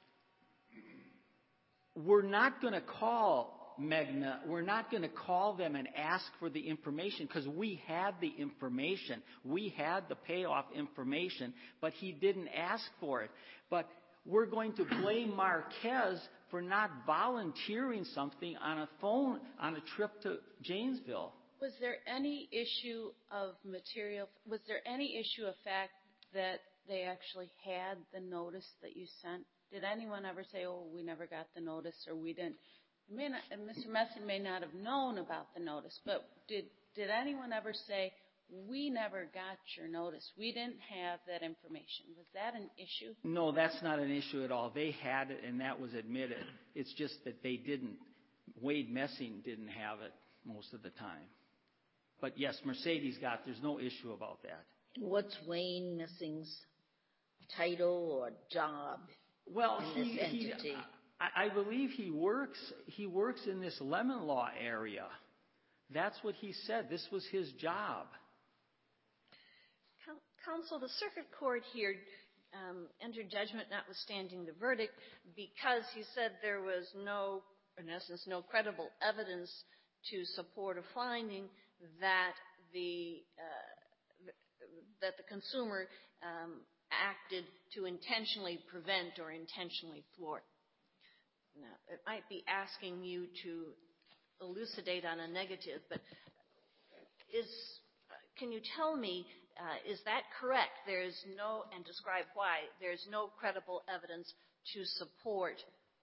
we're not going to call Megna, we're not going to call them and ask for the information because we had the information. We had the payoff information, but he didn't ask for it. But we're going to blame Marquez for not volunteering something on a phone on a trip to Janesville. Was there any issue of fact that they actually had the notice that you sent? Did anyone ever say, oh, we never got the notice, or we didn't? Mr. Messing may not have known about the notice, but did anyone ever say, we never got your notice, we didn't have that information? Was that an issue? No, that's not an issue at all. They had it, and that was admitted. It's just that they didn't. Wade Messing didn't have it most of the time. But yes, Mercedes got it. There's no issue about that. What's Wayne Messing's title or job in this entity? I believe he works in this lemon law area. That's what he said. This was his job. Counsel, the circuit court here entered judgment notwithstanding the verdict because he said there was no credible evidence to support a finding that the consumer acted to intentionally prevent or intentionally thwart. Now, it might be asking you to elucidate on a negative, but can you tell me, is that correct? And describe why there's no credible evidence to support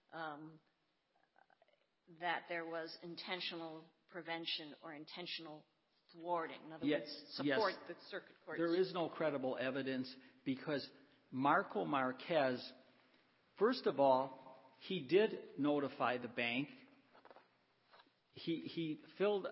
that there was intentional prevention or intentional thwarting. In other words, support the circuit court. There is no credible evidence because Marco Marquez, first of all, he did notify the bank. He filled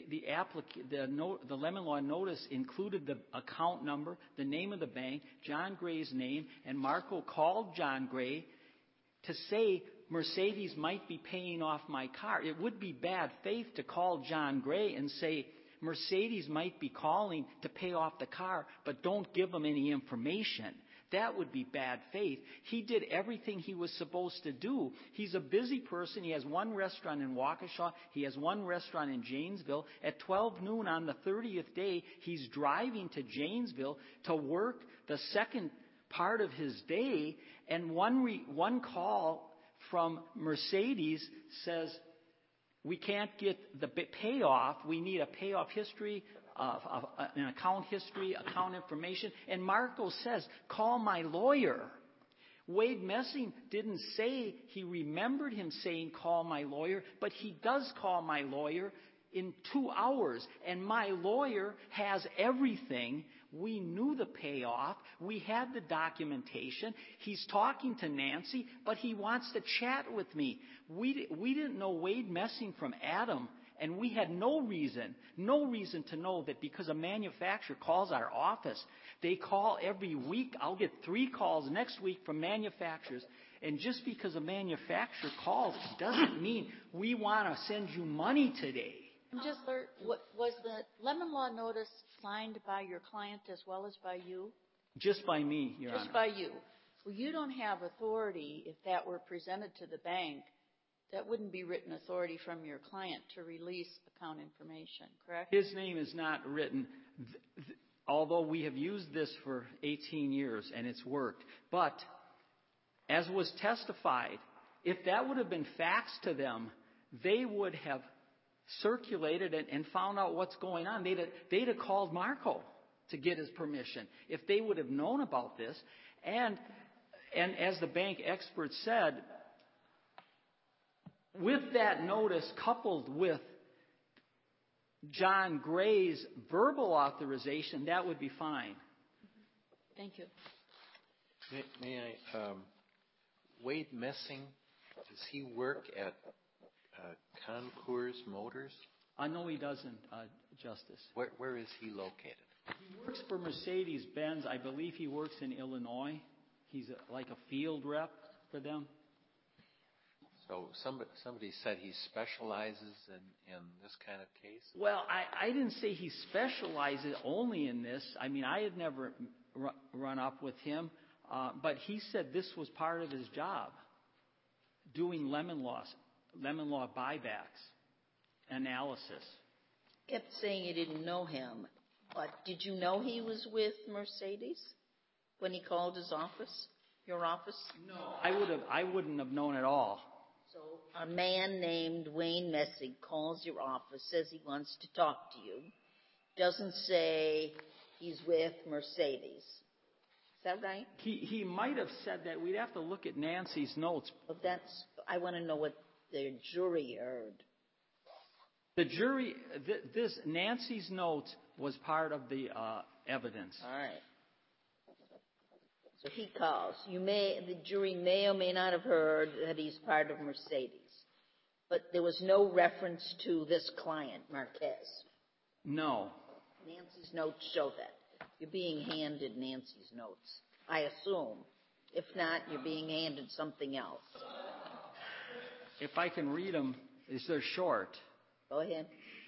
the lemon law notice included the account number, the name of the bank, John Gray's name, and Marco called John Gray to say Mercedes might be paying off my car. It would be bad faith to call John Gray and say Mercedes might be calling to pay off the car, but don't give them any information. That would be bad faith. He did everything he was supposed to do. He's a busy person. He has one restaurant in Waukesha. He has one restaurant in Janesville. At 12 noon on the 30th day, he's driving to Janesville to work the second part of his day, and one call from Mercedes says, we can't get the payoff. We need a payoff history, an account history, account information. And Marco says, call my lawyer. Wade Messing didn't say he remembered him saying, call my lawyer, but he does call my lawyer in 2 hours. And my lawyer has everything. We knew the payoff. We had the documentation. He's talking to Nancy, but he wants to chat with me. We didn't know Wade Messing from Adam, and we had no reason to know that because a manufacturer calls our office. They call every week. I'll get 3 calls next week from manufacturers. And just because a manufacturer calls doesn't mean we want to send you money today. Was the lemon law notice signed by your client as well as by you? Just by me, Your Honor. Just by you. Well, you don't have authority if that were presented to the bank. That wouldn't be written authority from your client to release account information, correct? His name is not written, although we have used this for 18 years and it's worked. But as was testified, if that would have been faxed to them, they would have circulated it and found out what's going on. They'd have called Marco to get his permission if they would have known about this. And as the bank expert said, with that notice coupled with John Gray's verbal authorization, that would be fine. Thank you. May I, Wade Messing, does he work at Concours Motors? No, he doesn't, Justice. Where is he located? He works for Mercedes-Benz. I believe he works in Illinois. He's like a field rep for them. So somebody said he specializes in this kind of case? Well, I didn't say he specializes only in this. I mean, I had never run up with him, but he said this was part of his job, doing lemon law buybacks, analysis. Kept saying you didn't know him, but did you know he was with Mercedes when he called his office, your office? No, I wouldn't have known at all. So a man named Wayne Messing calls your office, says he wants to talk to you, doesn't say he's with Mercedes. Is that right? He might have said that. We'd have to look at Nancy's notes. But I want to know what the jury heard. The jury, Nancy's notes was part of the evidence. All right. So he calls. The jury may or may not have heard that he's part of Mercedes. But there was no reference to this client, Marquez. No. Nancy's notes show that. You're being handed Nancy's notes, I assume. If not, you're being handed something else. If I can read them, they're short. Go ahead.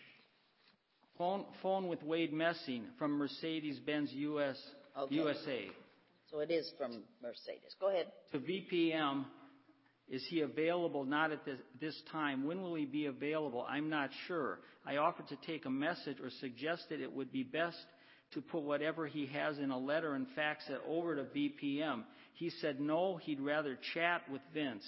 Phone with Wade Messing from Mercedes-Benz USA. So it is from Mercedes. Go ahead. To VPM, is he available? Not at this time. When will he be available? I'm not sure. I offered to take a message or suggested it would be best to put whatever he has in a letter and fax it over to VPM. He said no, he'd rather chat with Vince.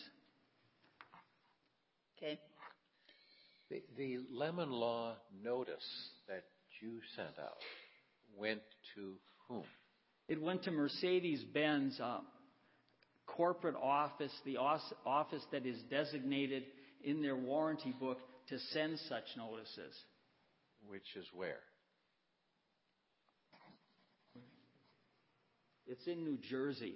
Okay. The Lemon Law notice that you sent out went to whom? It went to Mercedes-Benz corporate office, the office that is designated in their warranty book to send such notices. Which is where? It's in New Jersey.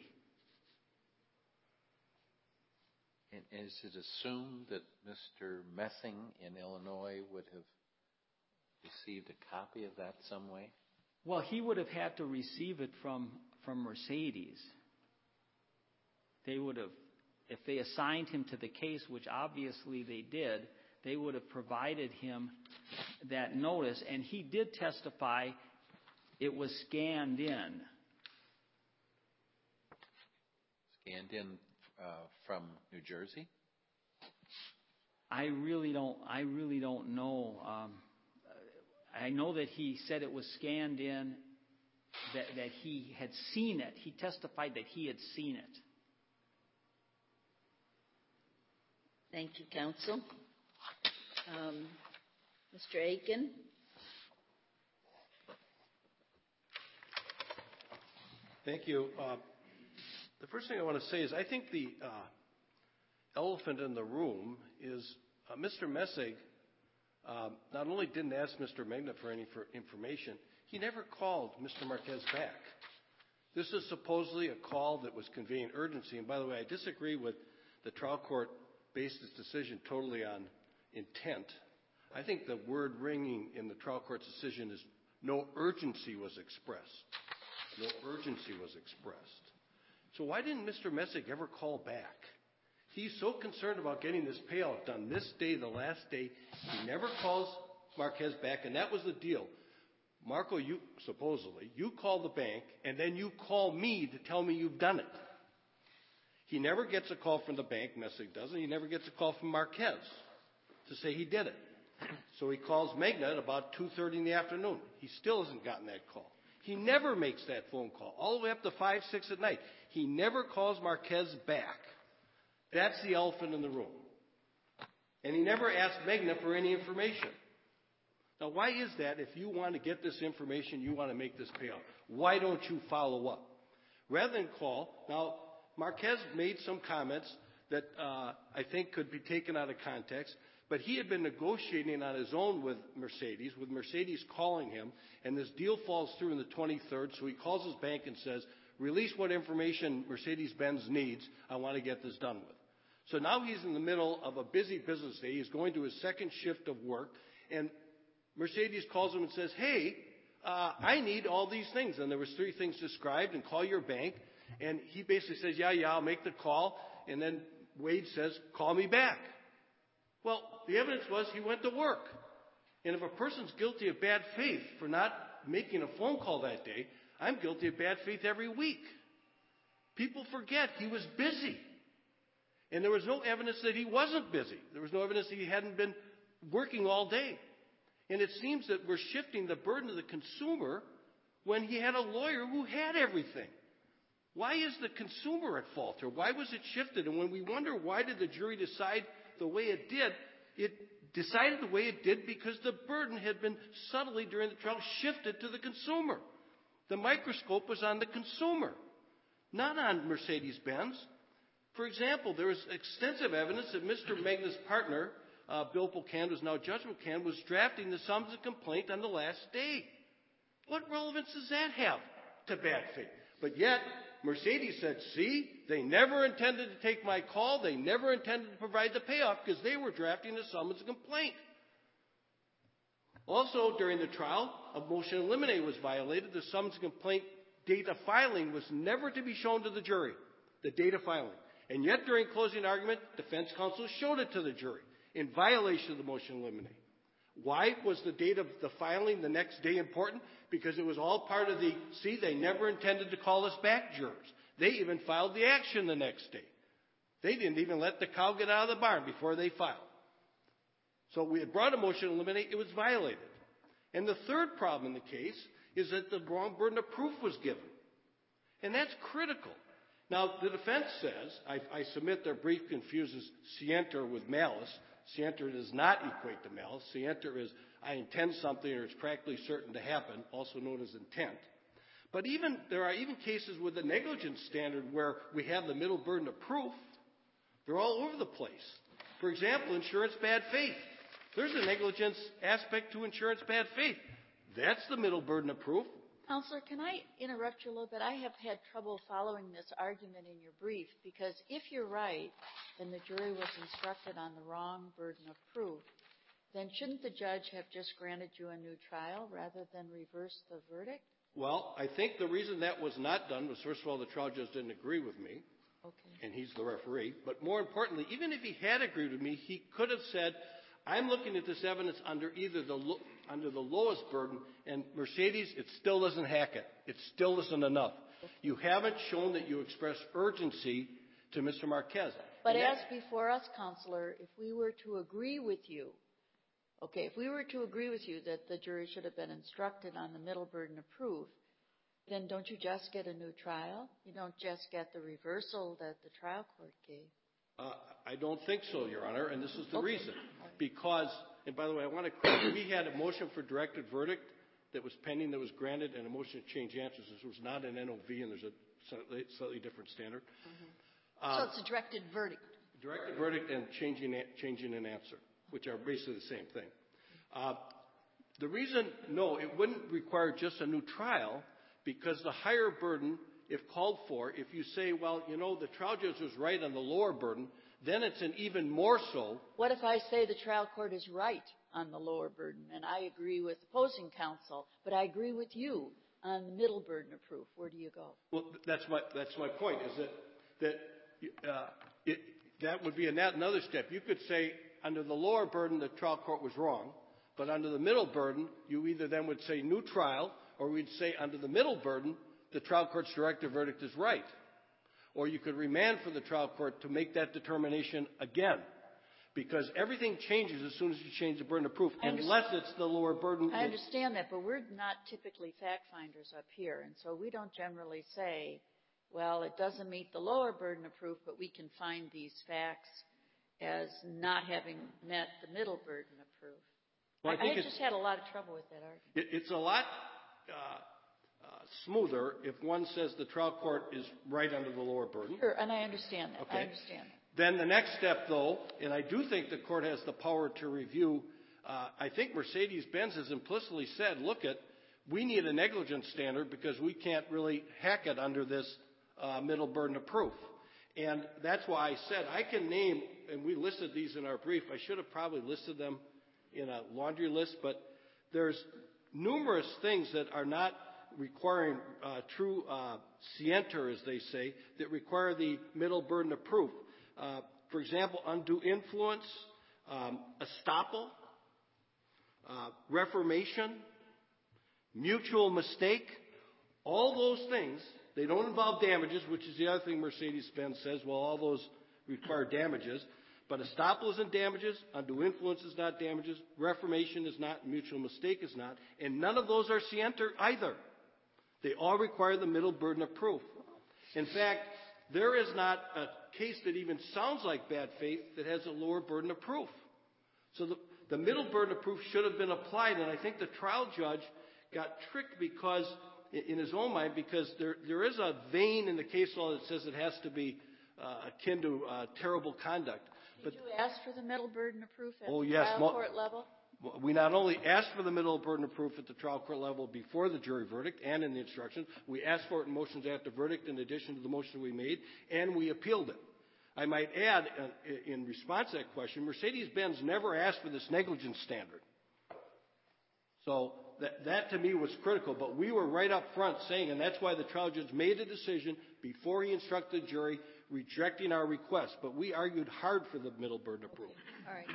And is it assumed that Mr. Messing in Illinois would have received a copy of that some way? Well, he would have had to receive it from Mercedes. They would have, if they assigned him to the case, which obviously they did, they would have provided him that notice. And he did testify it was scanned in. Scanned in from New Jersey? I really don't know. I know that he said it was scanned in, that he had seen it. He testified that he had seen it. Thank you, counsel. Mr. Aiken? Thank you. The first thing I want to say is I think the elephant in the room is Mr. Messig not only didn't ask Mr. Megna for any information, he never called Mr. Marquez back. This is supposedly a call that was conveying urgency. And by the way, I disagree with the trial court based its decision totally on intent. I think the word ringing in the trial court's decision is no urgency was expressed. No urgency was expressed. So why didn't Mr. Messig ever call back? He's so concerned about getting this payout done this day, the last day. He never calls Marquez back, and that was the deal. Marco, you call the bank, and then you call me to tell me you've done it. He never gets a call from the bank, Messig doesn't. He never gets a call from Marquez to say he did it. So he calls Megna at about 2:30 in the afternoon. He still hasn't gotten that call. He never makes that phone call, all the way up to 5, 6 at night. He never calls Marquez back. That's the elephant in the room. And he never asked Megna for any information. Now, why is that? If you want to get this information, you want to make this payout, why don't you follow up? Rather than call, now, Marquez made some comments that I think could be taken out of context, but he had been negotiating on his own with Mercedes calling him, and this deal falls through on the 23rd, so he calls his bank and says, release what information Mercedes-Benz needs. I want to get this done with. So now he's in the middle of a busy business day. He's going to his second shift of work, and Mercedes calls him and says, hey, I need all these things. And there was 3 things described, and call your bank. And he basically says, yeah, I'll make the call. And then Wade says, call me back. Well, the evidence was he went to work. And if a person's guilty of bad faith for not making a phone call that day, I'm guilty of bad faith every week. People forget he was busy. And there was no evidence that he wasn't busy. There was no evidence that he hadn't been working all day. And it seems that we're shifting the burden to the consumer when he had a lawyer who had everything. Why is the consumer at fault, or why was it shifted? And when we wonder why did the jury decide the way it decided the way it did because the burden had been subtly during the trial shifted to the consumer. The microscope was on the consumer, not on Mercedes-Benz. For example, there was extensive evidence that Mr. Megna's partner, Bill Buchanan, who's now Judge Buchanan, was drafting the sums of complaint on the last day. What relevance does that have to bad faith? But yet, Mercedes said, see, they never intended to take my call. They never intended to provide the payoff because they were drafting the summons of complaint. Also, during the trial, a motion to eliminate was violated. The summons of complaint data filing was never to be shown to the jury, the data filing. And yet, during closing argument, defense counsel showed it to the jury in violation of the motion to eliminate. Why was the date of the filing the next day important? Because it was all part of they never intended to call us back jurors. They even filed the action the next day. They didn't even let the cow get out of the barn before they filed. So we had brought a motion to eliminate. It was violated. And the third problem in the case is that the wrong burden of proof was given. And that's critical. Now, the defense says, I submit their brief confuses scienter with malice. Scienter does not equate to malice. Scienter is, I intend something or it's practically certain to happen, also known as intent. But there are even cases with the negligence standard where we have the middle burden of proof. They're all over the place. For example, insurance bad faith. There's a negligence aspect to insurance bad faith. That's the middle burden of proof. Counselor, can I interrupt you a little bit? I have had trouble following this argument in your brief because if you're right, and the jury was instructed on the wrong burden of proof, then shouldn't the judge have just granted you a new trial rather than reverse the verdict? Well, I think the reason that was not done was, first of all, the trial judge didn't agree with me. Okay. And he's the referee. But more importantly, even if he had agreed with me, he could have said, I'm looking at this evidence under either under the lowest burden, and Mercedes, it still doesn't hack it. It still isn't enough. You haven't shown that you express urgency to Mr. Marquez. But as before us, Counselor, if we were to agree with you, that the jury should have been instructed on the middle burden of proof, then don't you just get a new trial? You don't just get the reversal that the trial court gave. I don't think so, Your Honor, and this is the reason. Because, and by the way, I want to correct, we had a motion for directed verdict that was pending, that was granted, and a motion to change answers. This was not an NOV, and there's a slightly different standard. So it's a directed verdict. Directed verdict and changing an answer, which are basically the same thing. The reason, no, it wouldn't require just a new trial, because the higher burden, if called for, if you say, well, you know, the trial judge was right on the lower burden, then it's an even more so. What if I say the trial court is right on the lower burden, and I agree with opposing counsel, but I agree with you on the middle burden of proof? Where do you go? Well, that's my point, is that would be another step. You could say under the lower burden the trial court was wrong, but under the middle burden you either then would say new trial, or we'd say under the middle burden the trial court's directed verdict is right. Or you could remand for the trial court to make that determination again. Because everything changes as soon as you change the burden of proof, unless it's the lower burden. I understand that, but we're not typically fact finders up here, and so we don't generally say, well, it doesn't meet the lower burden of proof, but we can find these facts as not having met the middle burden of proof. Well, I just had a lot of trouble with that argument. It's a lot smoother if one says the trial court is right under the lower burden. Sure, and I understand that. Okay. I understand that. Then the next step, though, and I do think the court has the power to review, I think Mercedes-Benz has implicitly said, look, we need a negligence standard because we can't really hack it under this middle burden of proof. And that's why I said I can name, and we listed these in our brief. I should have probably listed them in a laundry list, but there's numerous things that are not requiring true scienter, as they say, that require the middle burden of proof. For example, undue influence, estoppel, reformation, mutual mistake, all those things, they don't involve damages, which is the other thing Mercedes-Benz says, well, all those require damages. But estoppel isn't damages, undue influence is not damages, reformation is not, mutual mistake is not, and none of those are scienter either. They all require the middle burden of proof. In fact, there is not a case that even sounds like bad faith that has a lower burden of proof. So the middle burden of proof should have been applied, and I think the trial judge got tricked because, in his own mind, because there is a vein in the case law that says it has to be akin to terrible conduct. Did you ask for the middle burden of proof at the yes, trial court level? We not only asked for the middle burden of proof at the trial court level before the jury verdict and in the instructions, we asked for it in motions after verdict in addition to the motion we made, and we appealed it. I might add, in response to that question, Mercedes-Benz never asked for this negligence standard. So that to me was critical, but we were right up front saying, and that's why the trial judge made a decision before he instructed the jury rejecting our request. But we argued hard for the middle burden of proof. All right.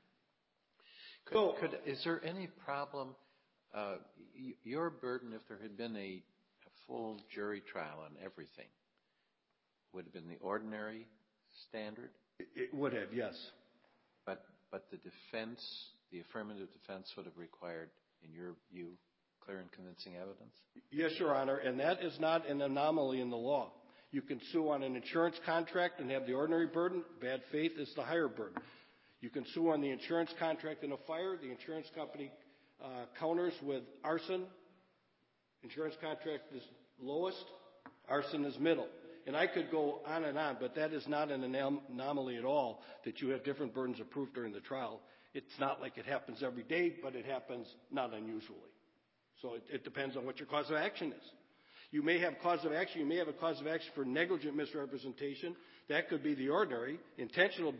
Is there any problem, your burden, if there had been a full jury trial on everything, would have been the ordinary standard? It would have, yes. But the defense, the affirmative defense would have required, in your view, clear and convincing evidence? Yes, Your Honor, and that is not an anomaly in the law. You can sue on an insurance contract and have the ordinary burden. Bad faith is the higher burden. You can sue on the insurance contract in a fire. The insurance company counters with arson. Insurance contract is lowest. Arson is middle. And I could go on and on, but that is not an anomaly at all that you have different burdens of proof during the trial. It's not like it happens every day, but it happens not unusually. So it depends on what your cause of action is. You may have cause of action. You may have a cause of action for negligent misrepresentation. That could be the ordinary. Intentional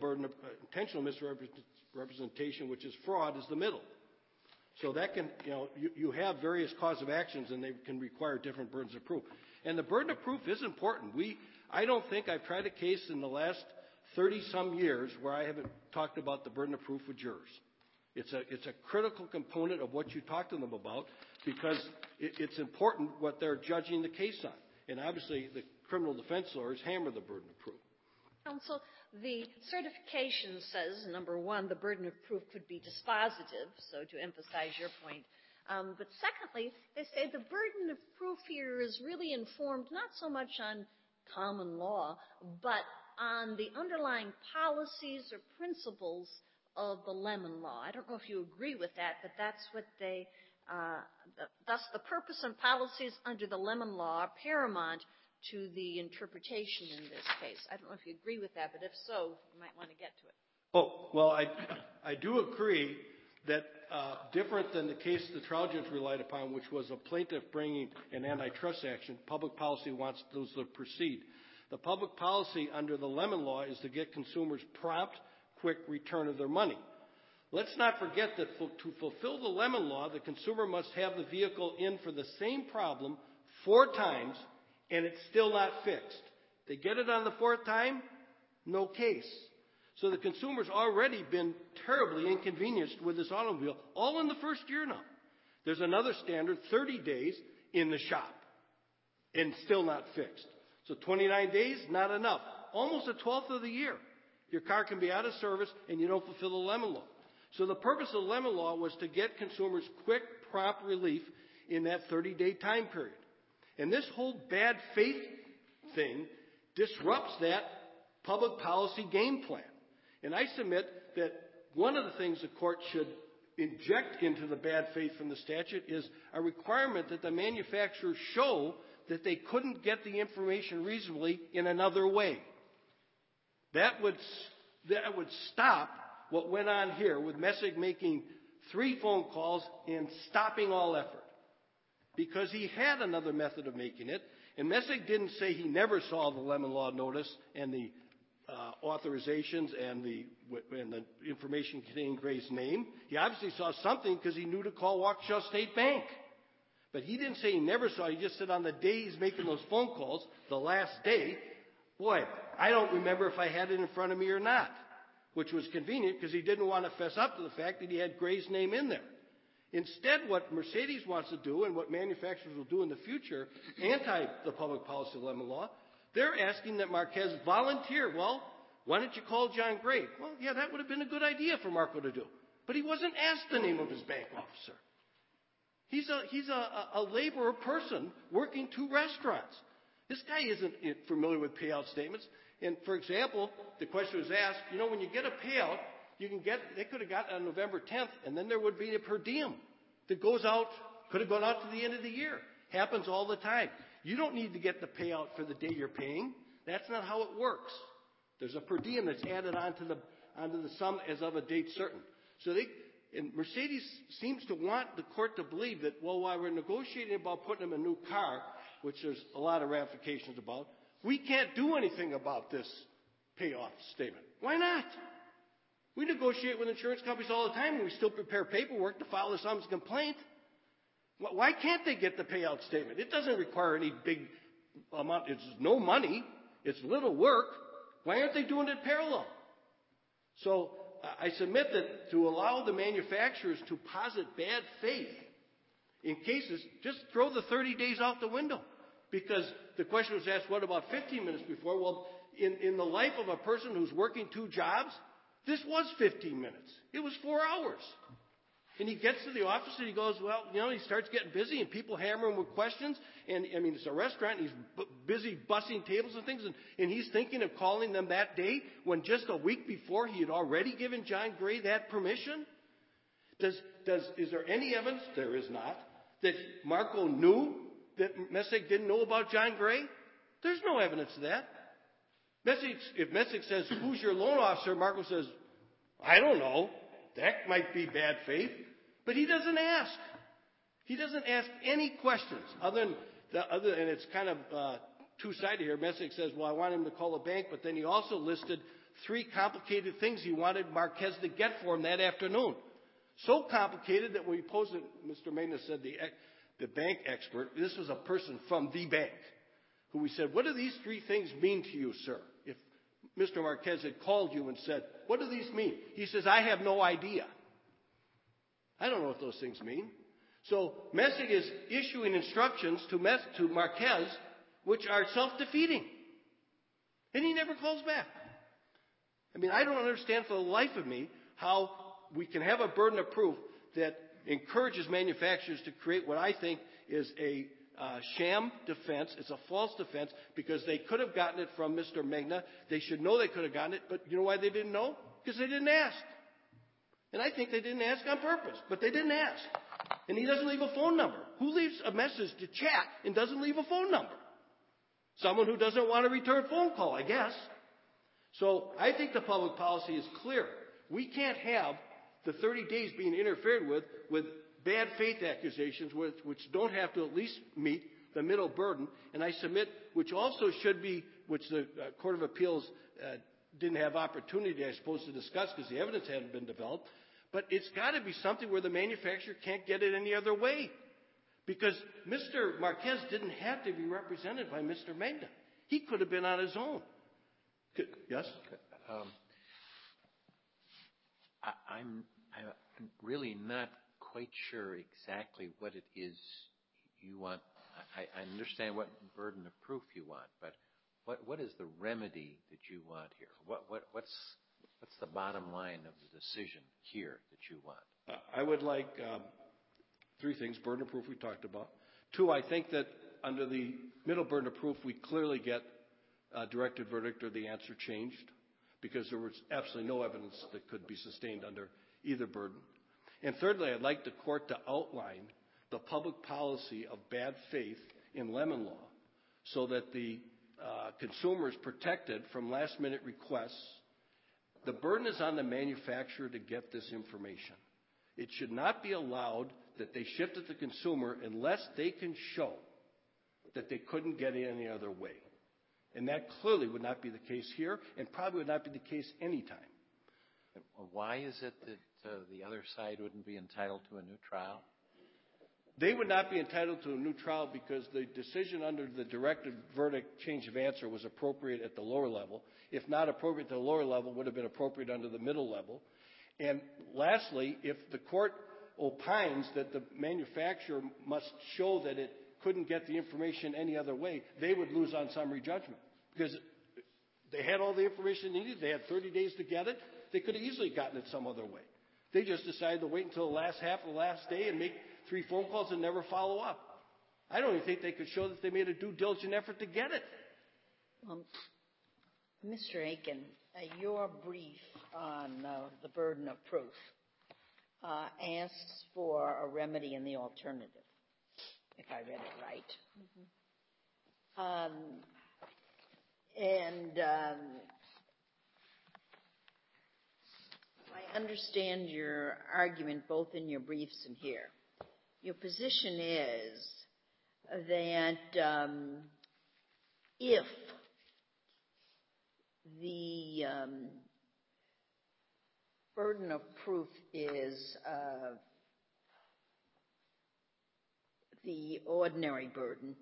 misrepresentation, which is fraud, is the middle. So that can, you have various cause of actions, and they can require different burdens of proof. And the burden of proof is important. I don't think I've tried a case in the last 30-some years where I haven't talked about the burden of proof with jurors. It's a critical component of what you talk to them about because it's important what they're judging the case on. And obviously, the criminal defense lawyers hammer the burden of proof. Counsel, the certification says, number one, the burden of proof could be dispositive, so to emphasize your point. But secondly, they say the burden of proof here is really informed not so much on common law, but on the underlying policies or principles of the Lemon Law. I don't know if you agree with that, but that's what they thus the purpose and policies under the Lemon Law are paramount to the interpretation in this case. I don't know if you agree with that, but if so, you might want to get to it. Oh, well, I do agree that different than the case the trial judge relied upon, which was a plaintiff bringing an antitrust action, public policy wants those to proceed. The public policy under the Lemon Law is to get consumers prompt, quick return of their money. Let's not forget that to fulfill the Lemon Law, the consumer must have the vehicle in for the same problem 4 times, and it's still not fixed. They get it on the 4th time, no case. So the consumer's already been terribly inconvenienced with this automobile, all in the first year now. There's another standard, 30 days in the shop, and still not fixed. So 29 days, not enough. Almost a 12th of the year. Your car can be out of service, and you don't fulfill the Lemon Law. So the purpose of the Lemon Law was to get consumers quick, prompt relief in that 30-day time period. And this whole bad faith thing disrupts that public policy game plan. And I submit that one of the things the court should inject into the bad faith from the statute is a requirement that the manufacturers show that they couldn't get the information reasonably in another way. That would stop what went on here with Messig making 3 phone calls and stopping all effort. Because he had another method of making it, and Messig didn't say he never saw the Lemon Law notice and the authorizations and the information containing Gray's name. He obviously saw something because he knew to call Waukesha State Bank. But he didn't say he never saw. He just said on the day he's making those phone calls, the last day, boy, I don't remember if I had it in front of me or not, which was convenient because he didn't want to fess up to the fact that he had Gray's name in there. Instead, what Mercedes wants to do and what manufacturers will do in the future, anti the public policy of Lemon Law, they're asking that Marquez volunteer. Well, why don't you call John Gray? Well, yeah, that would have been a good idea for Marco to do. But he wasn't asked the name of his bank officer. He's a laborer person working 2 restaurants. This guy isn't familiar with payout statements. And, for example, the question was asked, when you get a payout, they could have got it on November 10th, and then there would be a per diem that goes out, could have gone out to the end of the year. Happens all the time. You don't need to get the payout for the day you're paying. That's not how it works. There's a per diem that's added onto the sum as of a date certain. So and Mercedes seems to want the court to believe that, well, while we're negotiating about putting him in a new car, which there's a lot of ramifications about, we can't do anything about this payoff statement. Why not? We negotiate with insurance companies all the time, and we still prepare paperwork to file a summons complaint. Why can't they get the payout statement? It doesn't require any big amount. It's no money. It's little work. Why aren't they doing it parallel? So I submit that to allow the manufacturers to posit bad faith in cases, just throw the 30 days out the window. Because the question was asked, what about 15 minutes before? Well, in the life of a person who's working 2 jobs, this was 15 minutes. It was 4 hours. And he gets to the office and he goes, well, he starts getting busy and people hammer him with questions. And, it's a restaurant and he's busy bussing tables and things. And he's thinking of calling them that day when just a week before he had already given John Gray that permission. Is there any evidence? There is not. That Marco knew that Messick didn't know about John Gray? There's no evidence of that. If Messick says, who's your loan officer? Marco says, I don't know. That might be bad faith. But he doesn't ask. He doesn't ask any questions and it's kind of two-sided here. Messick says, well, I want him to call a bank, but then he also listed 3 complicated things he wanted Marquez to get for him that afternoon. So complicated that when we posed it, Mr. Magna said the bank expert, this was a person from the bank, who we said, what do these 3 things mean to you, sir? If Mr. Marquez had called you and said, what do these mean? He says, I have no idea. I don't know what those things mean. So Messick is issuing instructions to Marquez which are self-defeating. And he never calls back. I don't understand for the life of me how we can have a burden of proof that encourages manufacturers to create what I think is a sham defense. It's a false defense because they could have gotten it from Mr. Magna. They should know they could have gotten it, but you know why they didn't know? Because they didn't ask. And I think they didn't ask on purpose, but they didn't ask. And he doesn't leave a phone number. Who leaves a message to chat and doesn't leave a phone number? Someone who doesn't want to return phone call, I guess. So I think the public policy is clear. We can't have the 30 days being interfered with bad faith accusations which don't have to at least meet the middle burden. And I submit, which also should be, which the Court of Appeals didn't have opportunity, I suppose, to discuss because the evidence hadn't been developed. But it's got to be something where the manufacturer can't get it any other way. Because Mr. Marquez didn't have to be represented by Mr. Magna. He could have been on his own. Yes? I'm really not quite sure exactly what it is you want. I understand what burden of proof you want, but what is the remedy that you want here? What's the bottom line of the decision here that you want? I would like 3 things. Burden of proof we talked about. 2, I think that under the middle burden of proof, we clearly get a directed verdict or the answer changed because there was absolutely no evidence that could be sustained under either burden. And thirdly, I'd like the court to outline the public policy of bad faith in lemon law so that the consumer is protected from last-minute requests. The burden is on the manufacturer to get this information. It should not be allowed that they shift it to the consumer unless they can show that they couldn't get it any other way. And that clearly would not be the case here and probably would not be the case any time. Why is it that the other side wouldn't be entitled to a new trial? They would not be entitled to a new trial because the decision under the directed verdict change of answer was appropriate at the lower level. If not appropriate at the lower level, it would have been appropriate under the middle level. And lastly, if the court opines that the manufacturer must show that it couldn't get the information any other way, they would lose on summary judgment because they had all the information needed. They had 30 days to get it. They could have easily gotten it some other way. They just decided to wait until the last half of the last day and make 3 phone calls and never follow up. I don't even think they could show that they made a due diligent effort to get it. Mr. Aiken, your brief on the burden of proof asks for a remedy in the alternative, if I read it right. I understand your argument both in your briefs and here. Your position is that if the burden of proof is the ordinary burden,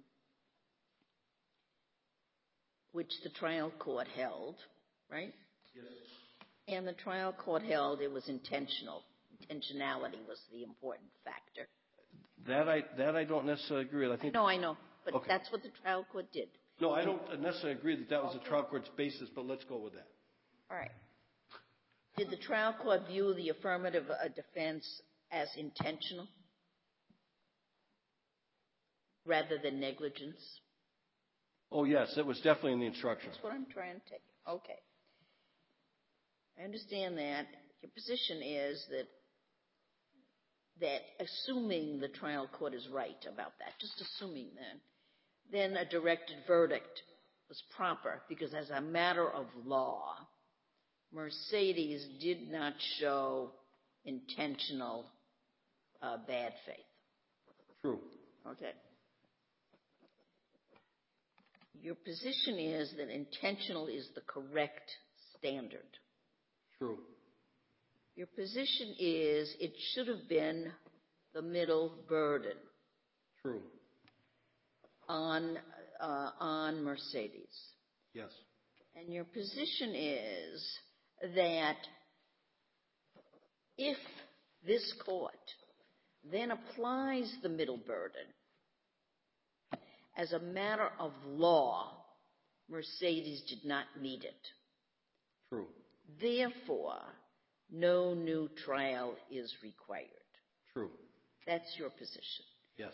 which the trial court held, right? Yes. And the trial court held it was intentional. Intentionality was the important factor. That I don't necessarily agree with. I know, but okay. That's what the trial court did. No, I don't necessarily agree that was the trial court's basis, but let's go with that. All right. Did the trial court view the affirmative defense as intentional rather than negligence? Oh, yes, it was definitely in the instructions. That's what I'm trying to tell you. Okay. I understand that. Your position is that assuming the trial court is right about that, just assuming then a directed verdict was proper because as a matter of law, Mercedes did not show intentional bad faith. True. Okay. Your position is that intentional is the correct standard. True. Your position is it should have been the middle burden. True. On Mercedes. Yes. And your position is that if this court then applies the middle burden, as a matter of law, Mercedes did not meet it. True. Therefore, no new trial is required. True. That's your position. Yes.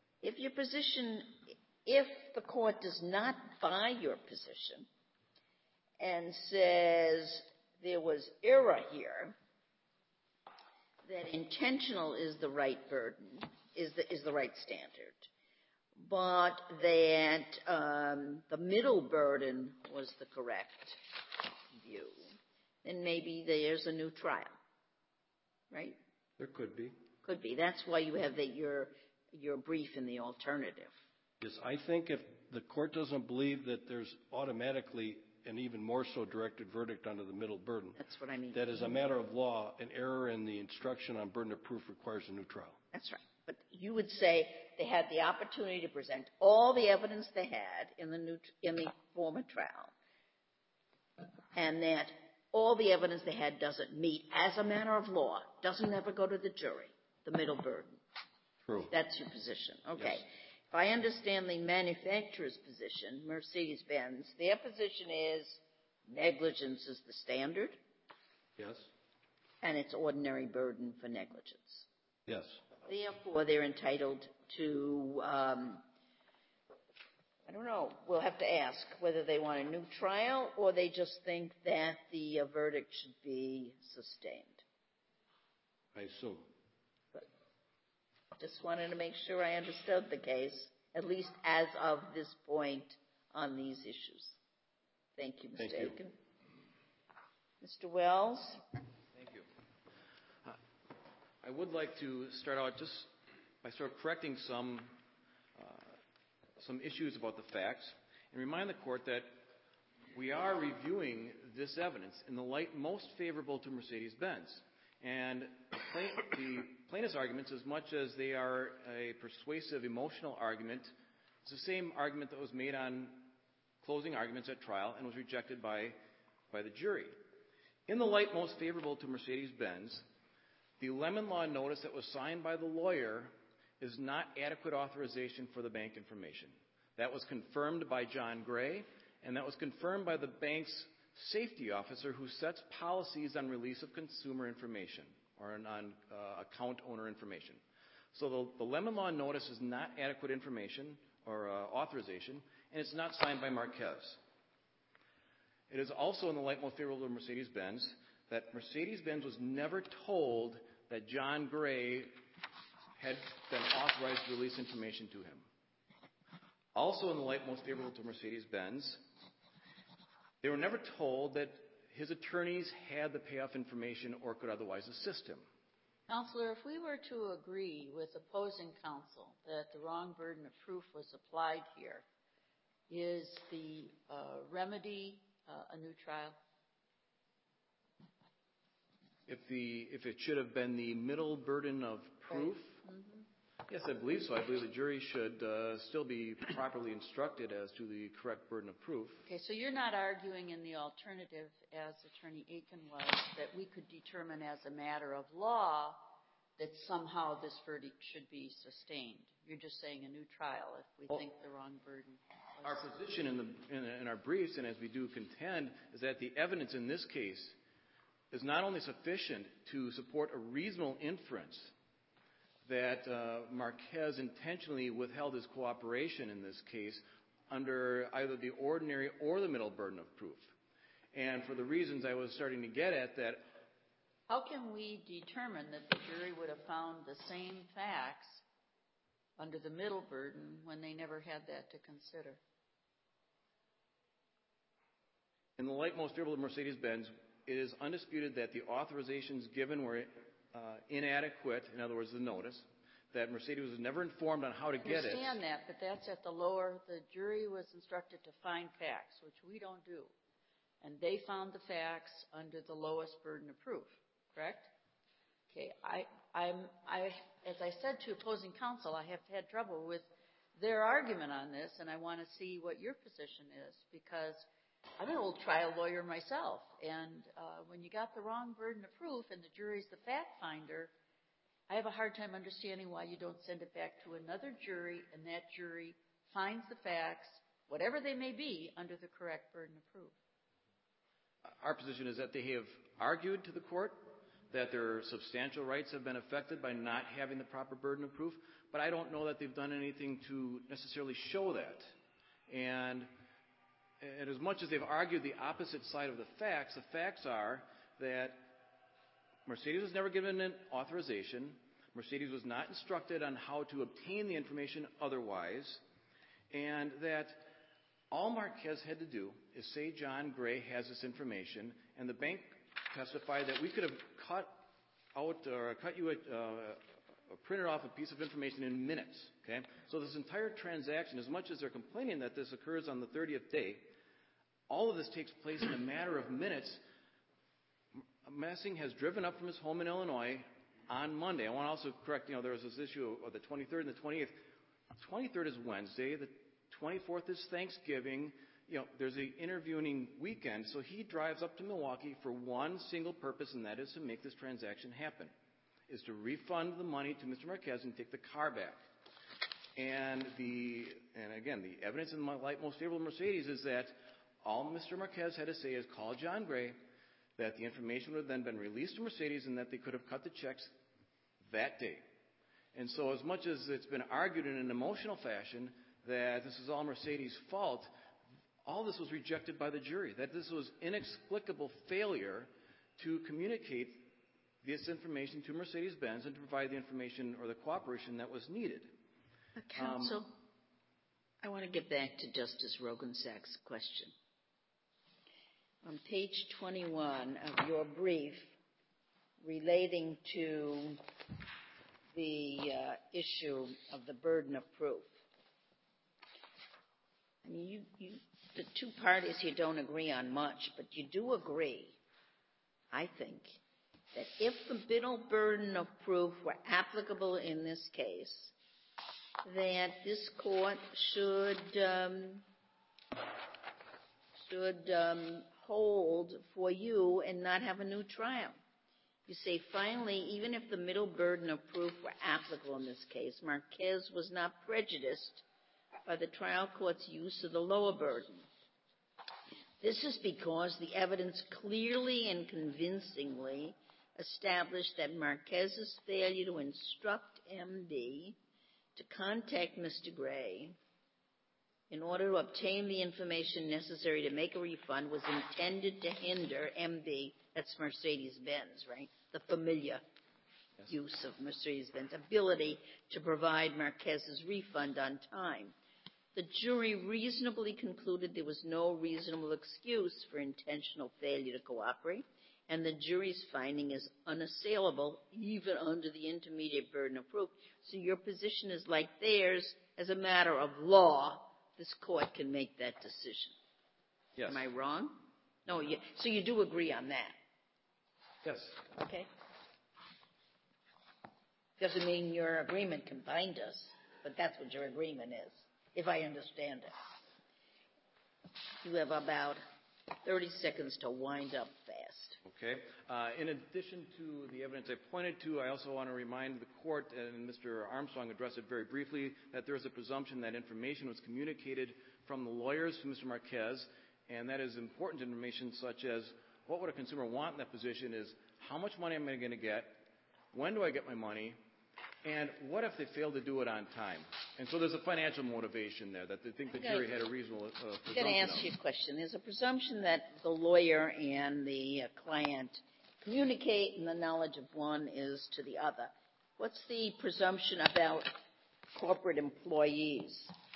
If the court does not buy your position and says there was error here, that intentional is the right burden, is the right standard, but that the middle burden was the correct view, then maybe there's a new trial, right? There could be. Could be. That's why you have your brief in the alternative. Yes, I think if the court doesn't believe that there's automatically an even more so directed verdict under the middle burden, that's what I mean. That as a matter of law, an error in the instruction on burden of proof requires a new trial. That's right. But you would say they had the opportunity to present all the evidence they had in the former trial, and that all the evidence they had doesn't meet, as a matter of law, doesn't ever go to the jury, the middle burden. True. That's your position. Okay. Yes. If I understand the manufacturer's position, Mercedes-Benz, their position is negligence is the standard. Yes. And it's ordinary burden for negligence. Yes. Therefore, they're entitled to, I don't know, we'll have to ask whether they want a new trial or they just think that the verdict should be sustained. I assume. Just wanted to make sure I understood the case, at least as of this point on these issues. Thank you, Mr. Aiken. Mr. Wells? Thank you. I would like to start out just by sort of correcting some issues about the facts and remind the court that we are reviewing this evidence in the light most favorable to Mercedes-Benz. And the plaintiff's arguments, as much as they are a persuasive emotional argument, it's the same argument that was made on closing arguments at trial and was rejected by the jury. In the light most favorable to Mercedes-Benz, the Lemon Law notice that was signed by the lawyer is not adequate authorization for the bank information. That was confirmed by John Gray, and that was confirmed by the bank's safety officer who sets policies on release of consumer information or on account owner information. So the Lemon Law notice is not adequate information or authorization, and it's not signed by Marquez. It is also in the light most favorable to Mercedes-Benz that Mercedes-Benz was never told that John Gray had been authorized to release information to him. Also in the light most favorable to Mercedes-Benz, they were never told that his attorneys had the payoff information or could otherwise assist him. Counselor, if we were to agree with opposing counsel that the wrong burden of proof was applied here, is the remedy a new trial? If it should have been the middle burden of proof? Right. Mm-hmm. Yes, I believe so. I believe the jury should still be properly instructed as to the correct burden of proof. Okay, so you're not arguing in the alternative, as Attorney Aiken was, that we could determine as a matter of law that somehow this verdict should be sustained. You're just saying a new trial if we think the wrong burden was. Our position in our briefs, and as we do contend, is that the evidence in this case is not only sufficient to support a reasonable inference that Marquez intentionally withheld his cooperation in this case under either the ordinary or the middle burden of proof. And for the reasons I was starting to get at, that how can we determine that the jury would have found the same facts under the middle burden when they never had that to consider? In the light most favorable to Mercedes-Benz, it is undisputed that the authorizations given were inadequate, in other words, the notice, that Mercedes was never informed on how to get it. I understand that, but that's at the lower. The jury was instructed to find facts, which we don't do. And they found the facts under the lowest burden of proof, correct? Okay, as I said to opposing counsel, I have had trouble with their argument on this, and I want to see what your position is, because I'm an old trial lawyer myself, and when you got the wrong burden of proof and the jury's the fact finder, I have a hard time understanding why you don't send it back to another jury and that jury finds the facts, whatever they may be, under the correct burden of proof. Our position is that they have argued to the court that their substantial rights have been affected by not having the proper burden of proof, but I don't know that they've done anything to necessarily show that. And as much as they've argued the opposite side of the facts are that Mercedes was never given an authorization, Mercedes was not instructed on how to obtain the information otherwise, and that all Marquez had to do is say John Gray has this information, and the bank testified that we could have cut you a printed off a piece of information in minutes. Okay, so this entire transaction, as much as they're complaining that this occurs on the 30th day, all of this takes place in a matter of minutes. Messing has driven up from his home in Illinois on Monday. I want to also correct, there was this issue of the 23rd and the 28th. The 23rd is Wednesday. The 24th is Thanksgiving. There's an interviewing weekend, so he drives up to Milwaukee for one single purpose, and that is to make this transaction happen, is to refund the money to Mr. Marquez and take the car back. And again, the evidence in the light most favorable to Mercedes is that all Mr. Marquez had to say is call John Gray, that the information would have then been released to Mercedes, and that they could have cut the checks that day. And so as much as it's been argued in an emotional fashion that this is all Mercedes' fault, all this was rejected by the jury, that this was inexplicable failure to communicate this information to Mercedes-Benz and to provide the information or the cooperation that was needed. Counsel, I want to get back to Justice Rogensack's question. On page 21 of your brief relating to the issue of the burden of proof, I mean, the two parties here don't agree on much, but you do agree, I think, that if the middle burden of proof were applicable in this case, that this court should hold for you and not have a new trial. You say, finally, even if the middle burden of proof were applicable in this case, Marquez was not prejudiced by the trial court's use of the lower burden. This is because the evidence clearly and convincingly established that Marquez's failure to instruct MD to contact Mr. Gray in order to obtain the information necessary to make a refund was intended to hinder MD, that's Mercedes-Benz, right? The familiar use of Mercedes-Benz ability to provide Marquez's refund on time. The jury reasonably concluded there was no reasonable excuse for intentional failure to cooperate, and the jury's finding is unassailable even under the intermediate burden of proof. So your position is like theirs. As a matter of law, this court can make that decision. Yes. Am I wrong? No. So you do agree on that? Yes. Okay. Doesn't mean your agreement can bind us, but that's what your agreement is, if I understand it. You have about 30 seconds to wind up fast. Okay. In addition to the evidence I pointed to, I also want to remind the court, and Mr. Armstrong addressed it very briefly, that there is a presumption that information was communicated from the lawyers to Mr. Marquez, and that is important information such as what would a consumer want in that position is how much money am I going to get, when do I get my money, And what if they fail to do it on time? And so there's a financial motivation there that they think the jury had a reasonable presumption I'm going to ask you a question. There's a presumption that the lawyer and the client communicate and the knowledge of one is to the other. What's the presumption about corporate employees?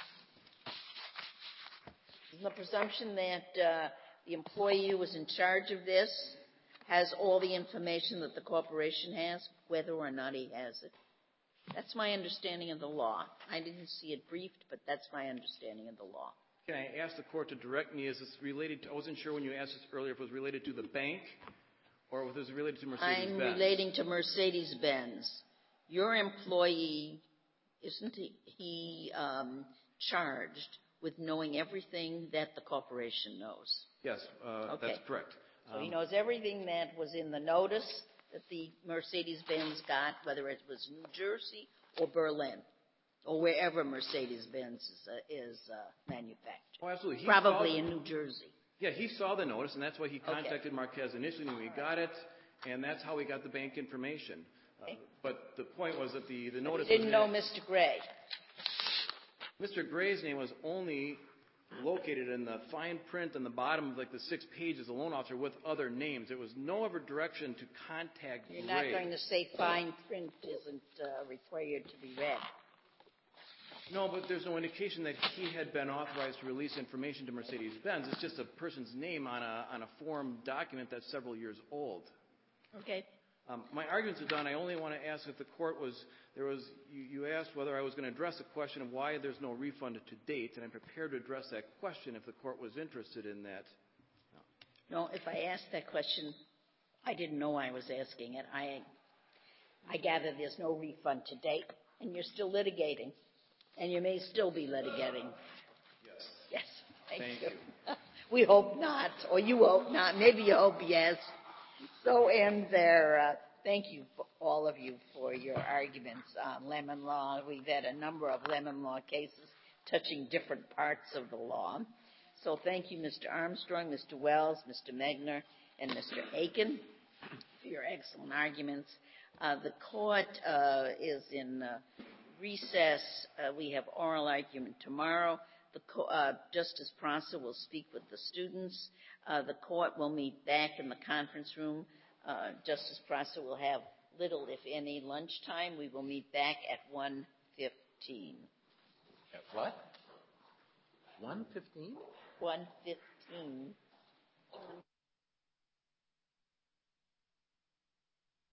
Isn't the presumption that the employee who was in charge of this has all the information that the corporation has, whether or not he has it? That's my understanding of the law. I didn't see it briefed, but that's my understanding of the law. Can I ask the court to direct me? Is this related to, I wasn't sure when you asked this earlier if it was related to the bank or if it was related to Mercedes-Benz. I'm relating to Mercedes-Benz. Your employee, isn't he charged with knowing everything that the corporation knows? Yes, Okay. That's correct. So he knows everything that was in the notice that the Mercedes-Benz got, whether it was New Jersey or Berlin or wherever Mercedes-Benz is manufactured. Oh, absolutely. Probably in New Jersey. Yeah, he saw the notice, and that's why he contacted Marquez initially when we got it, and that's how we got the bank information. Okay. But the point was that the notice He didn't know Mr. Gray. Mr. Gray's name was only located in the fine print on the bottom of like the 6 pages, the loan officer with other names. There was no other direction to contact Gray. You're not going to say fine print isn't required to be read. No, but there's no indication that he had been authorized to release information to Mercedes-Benz. It's just a person's name on a form document that's several years old. Okay. My arguments are done. I only want to ask if the court you asked whether I was going to address the question of why there's no refund to date, and I'm prepared to address that question if the court was interested in that. No, if I asked that question, I didn't know I was asking it. I gather there's no refund to date, and you're still litigating, and you may still be litigating. Yes. Yes. Thank you. you. We hope not, or you hope not. Maybe you hope yes. So ends there. Thank you, all of you, for your arguments on lemon law. We've had a number of lemon law cases touching different parts of the law. So thank you, Mr. Armstrong, Mr. Wells, Mr. Megner, and Mr. Aiken for your excellent arguments. The court is in recess. We have oral argument tomorrow. Justice Prosser will speak with the students. The court will meet back in the conference room. Justice Prosser will have little, if any, lunchtime. We will meet back at 1:15. At what? 1:15? 1:15.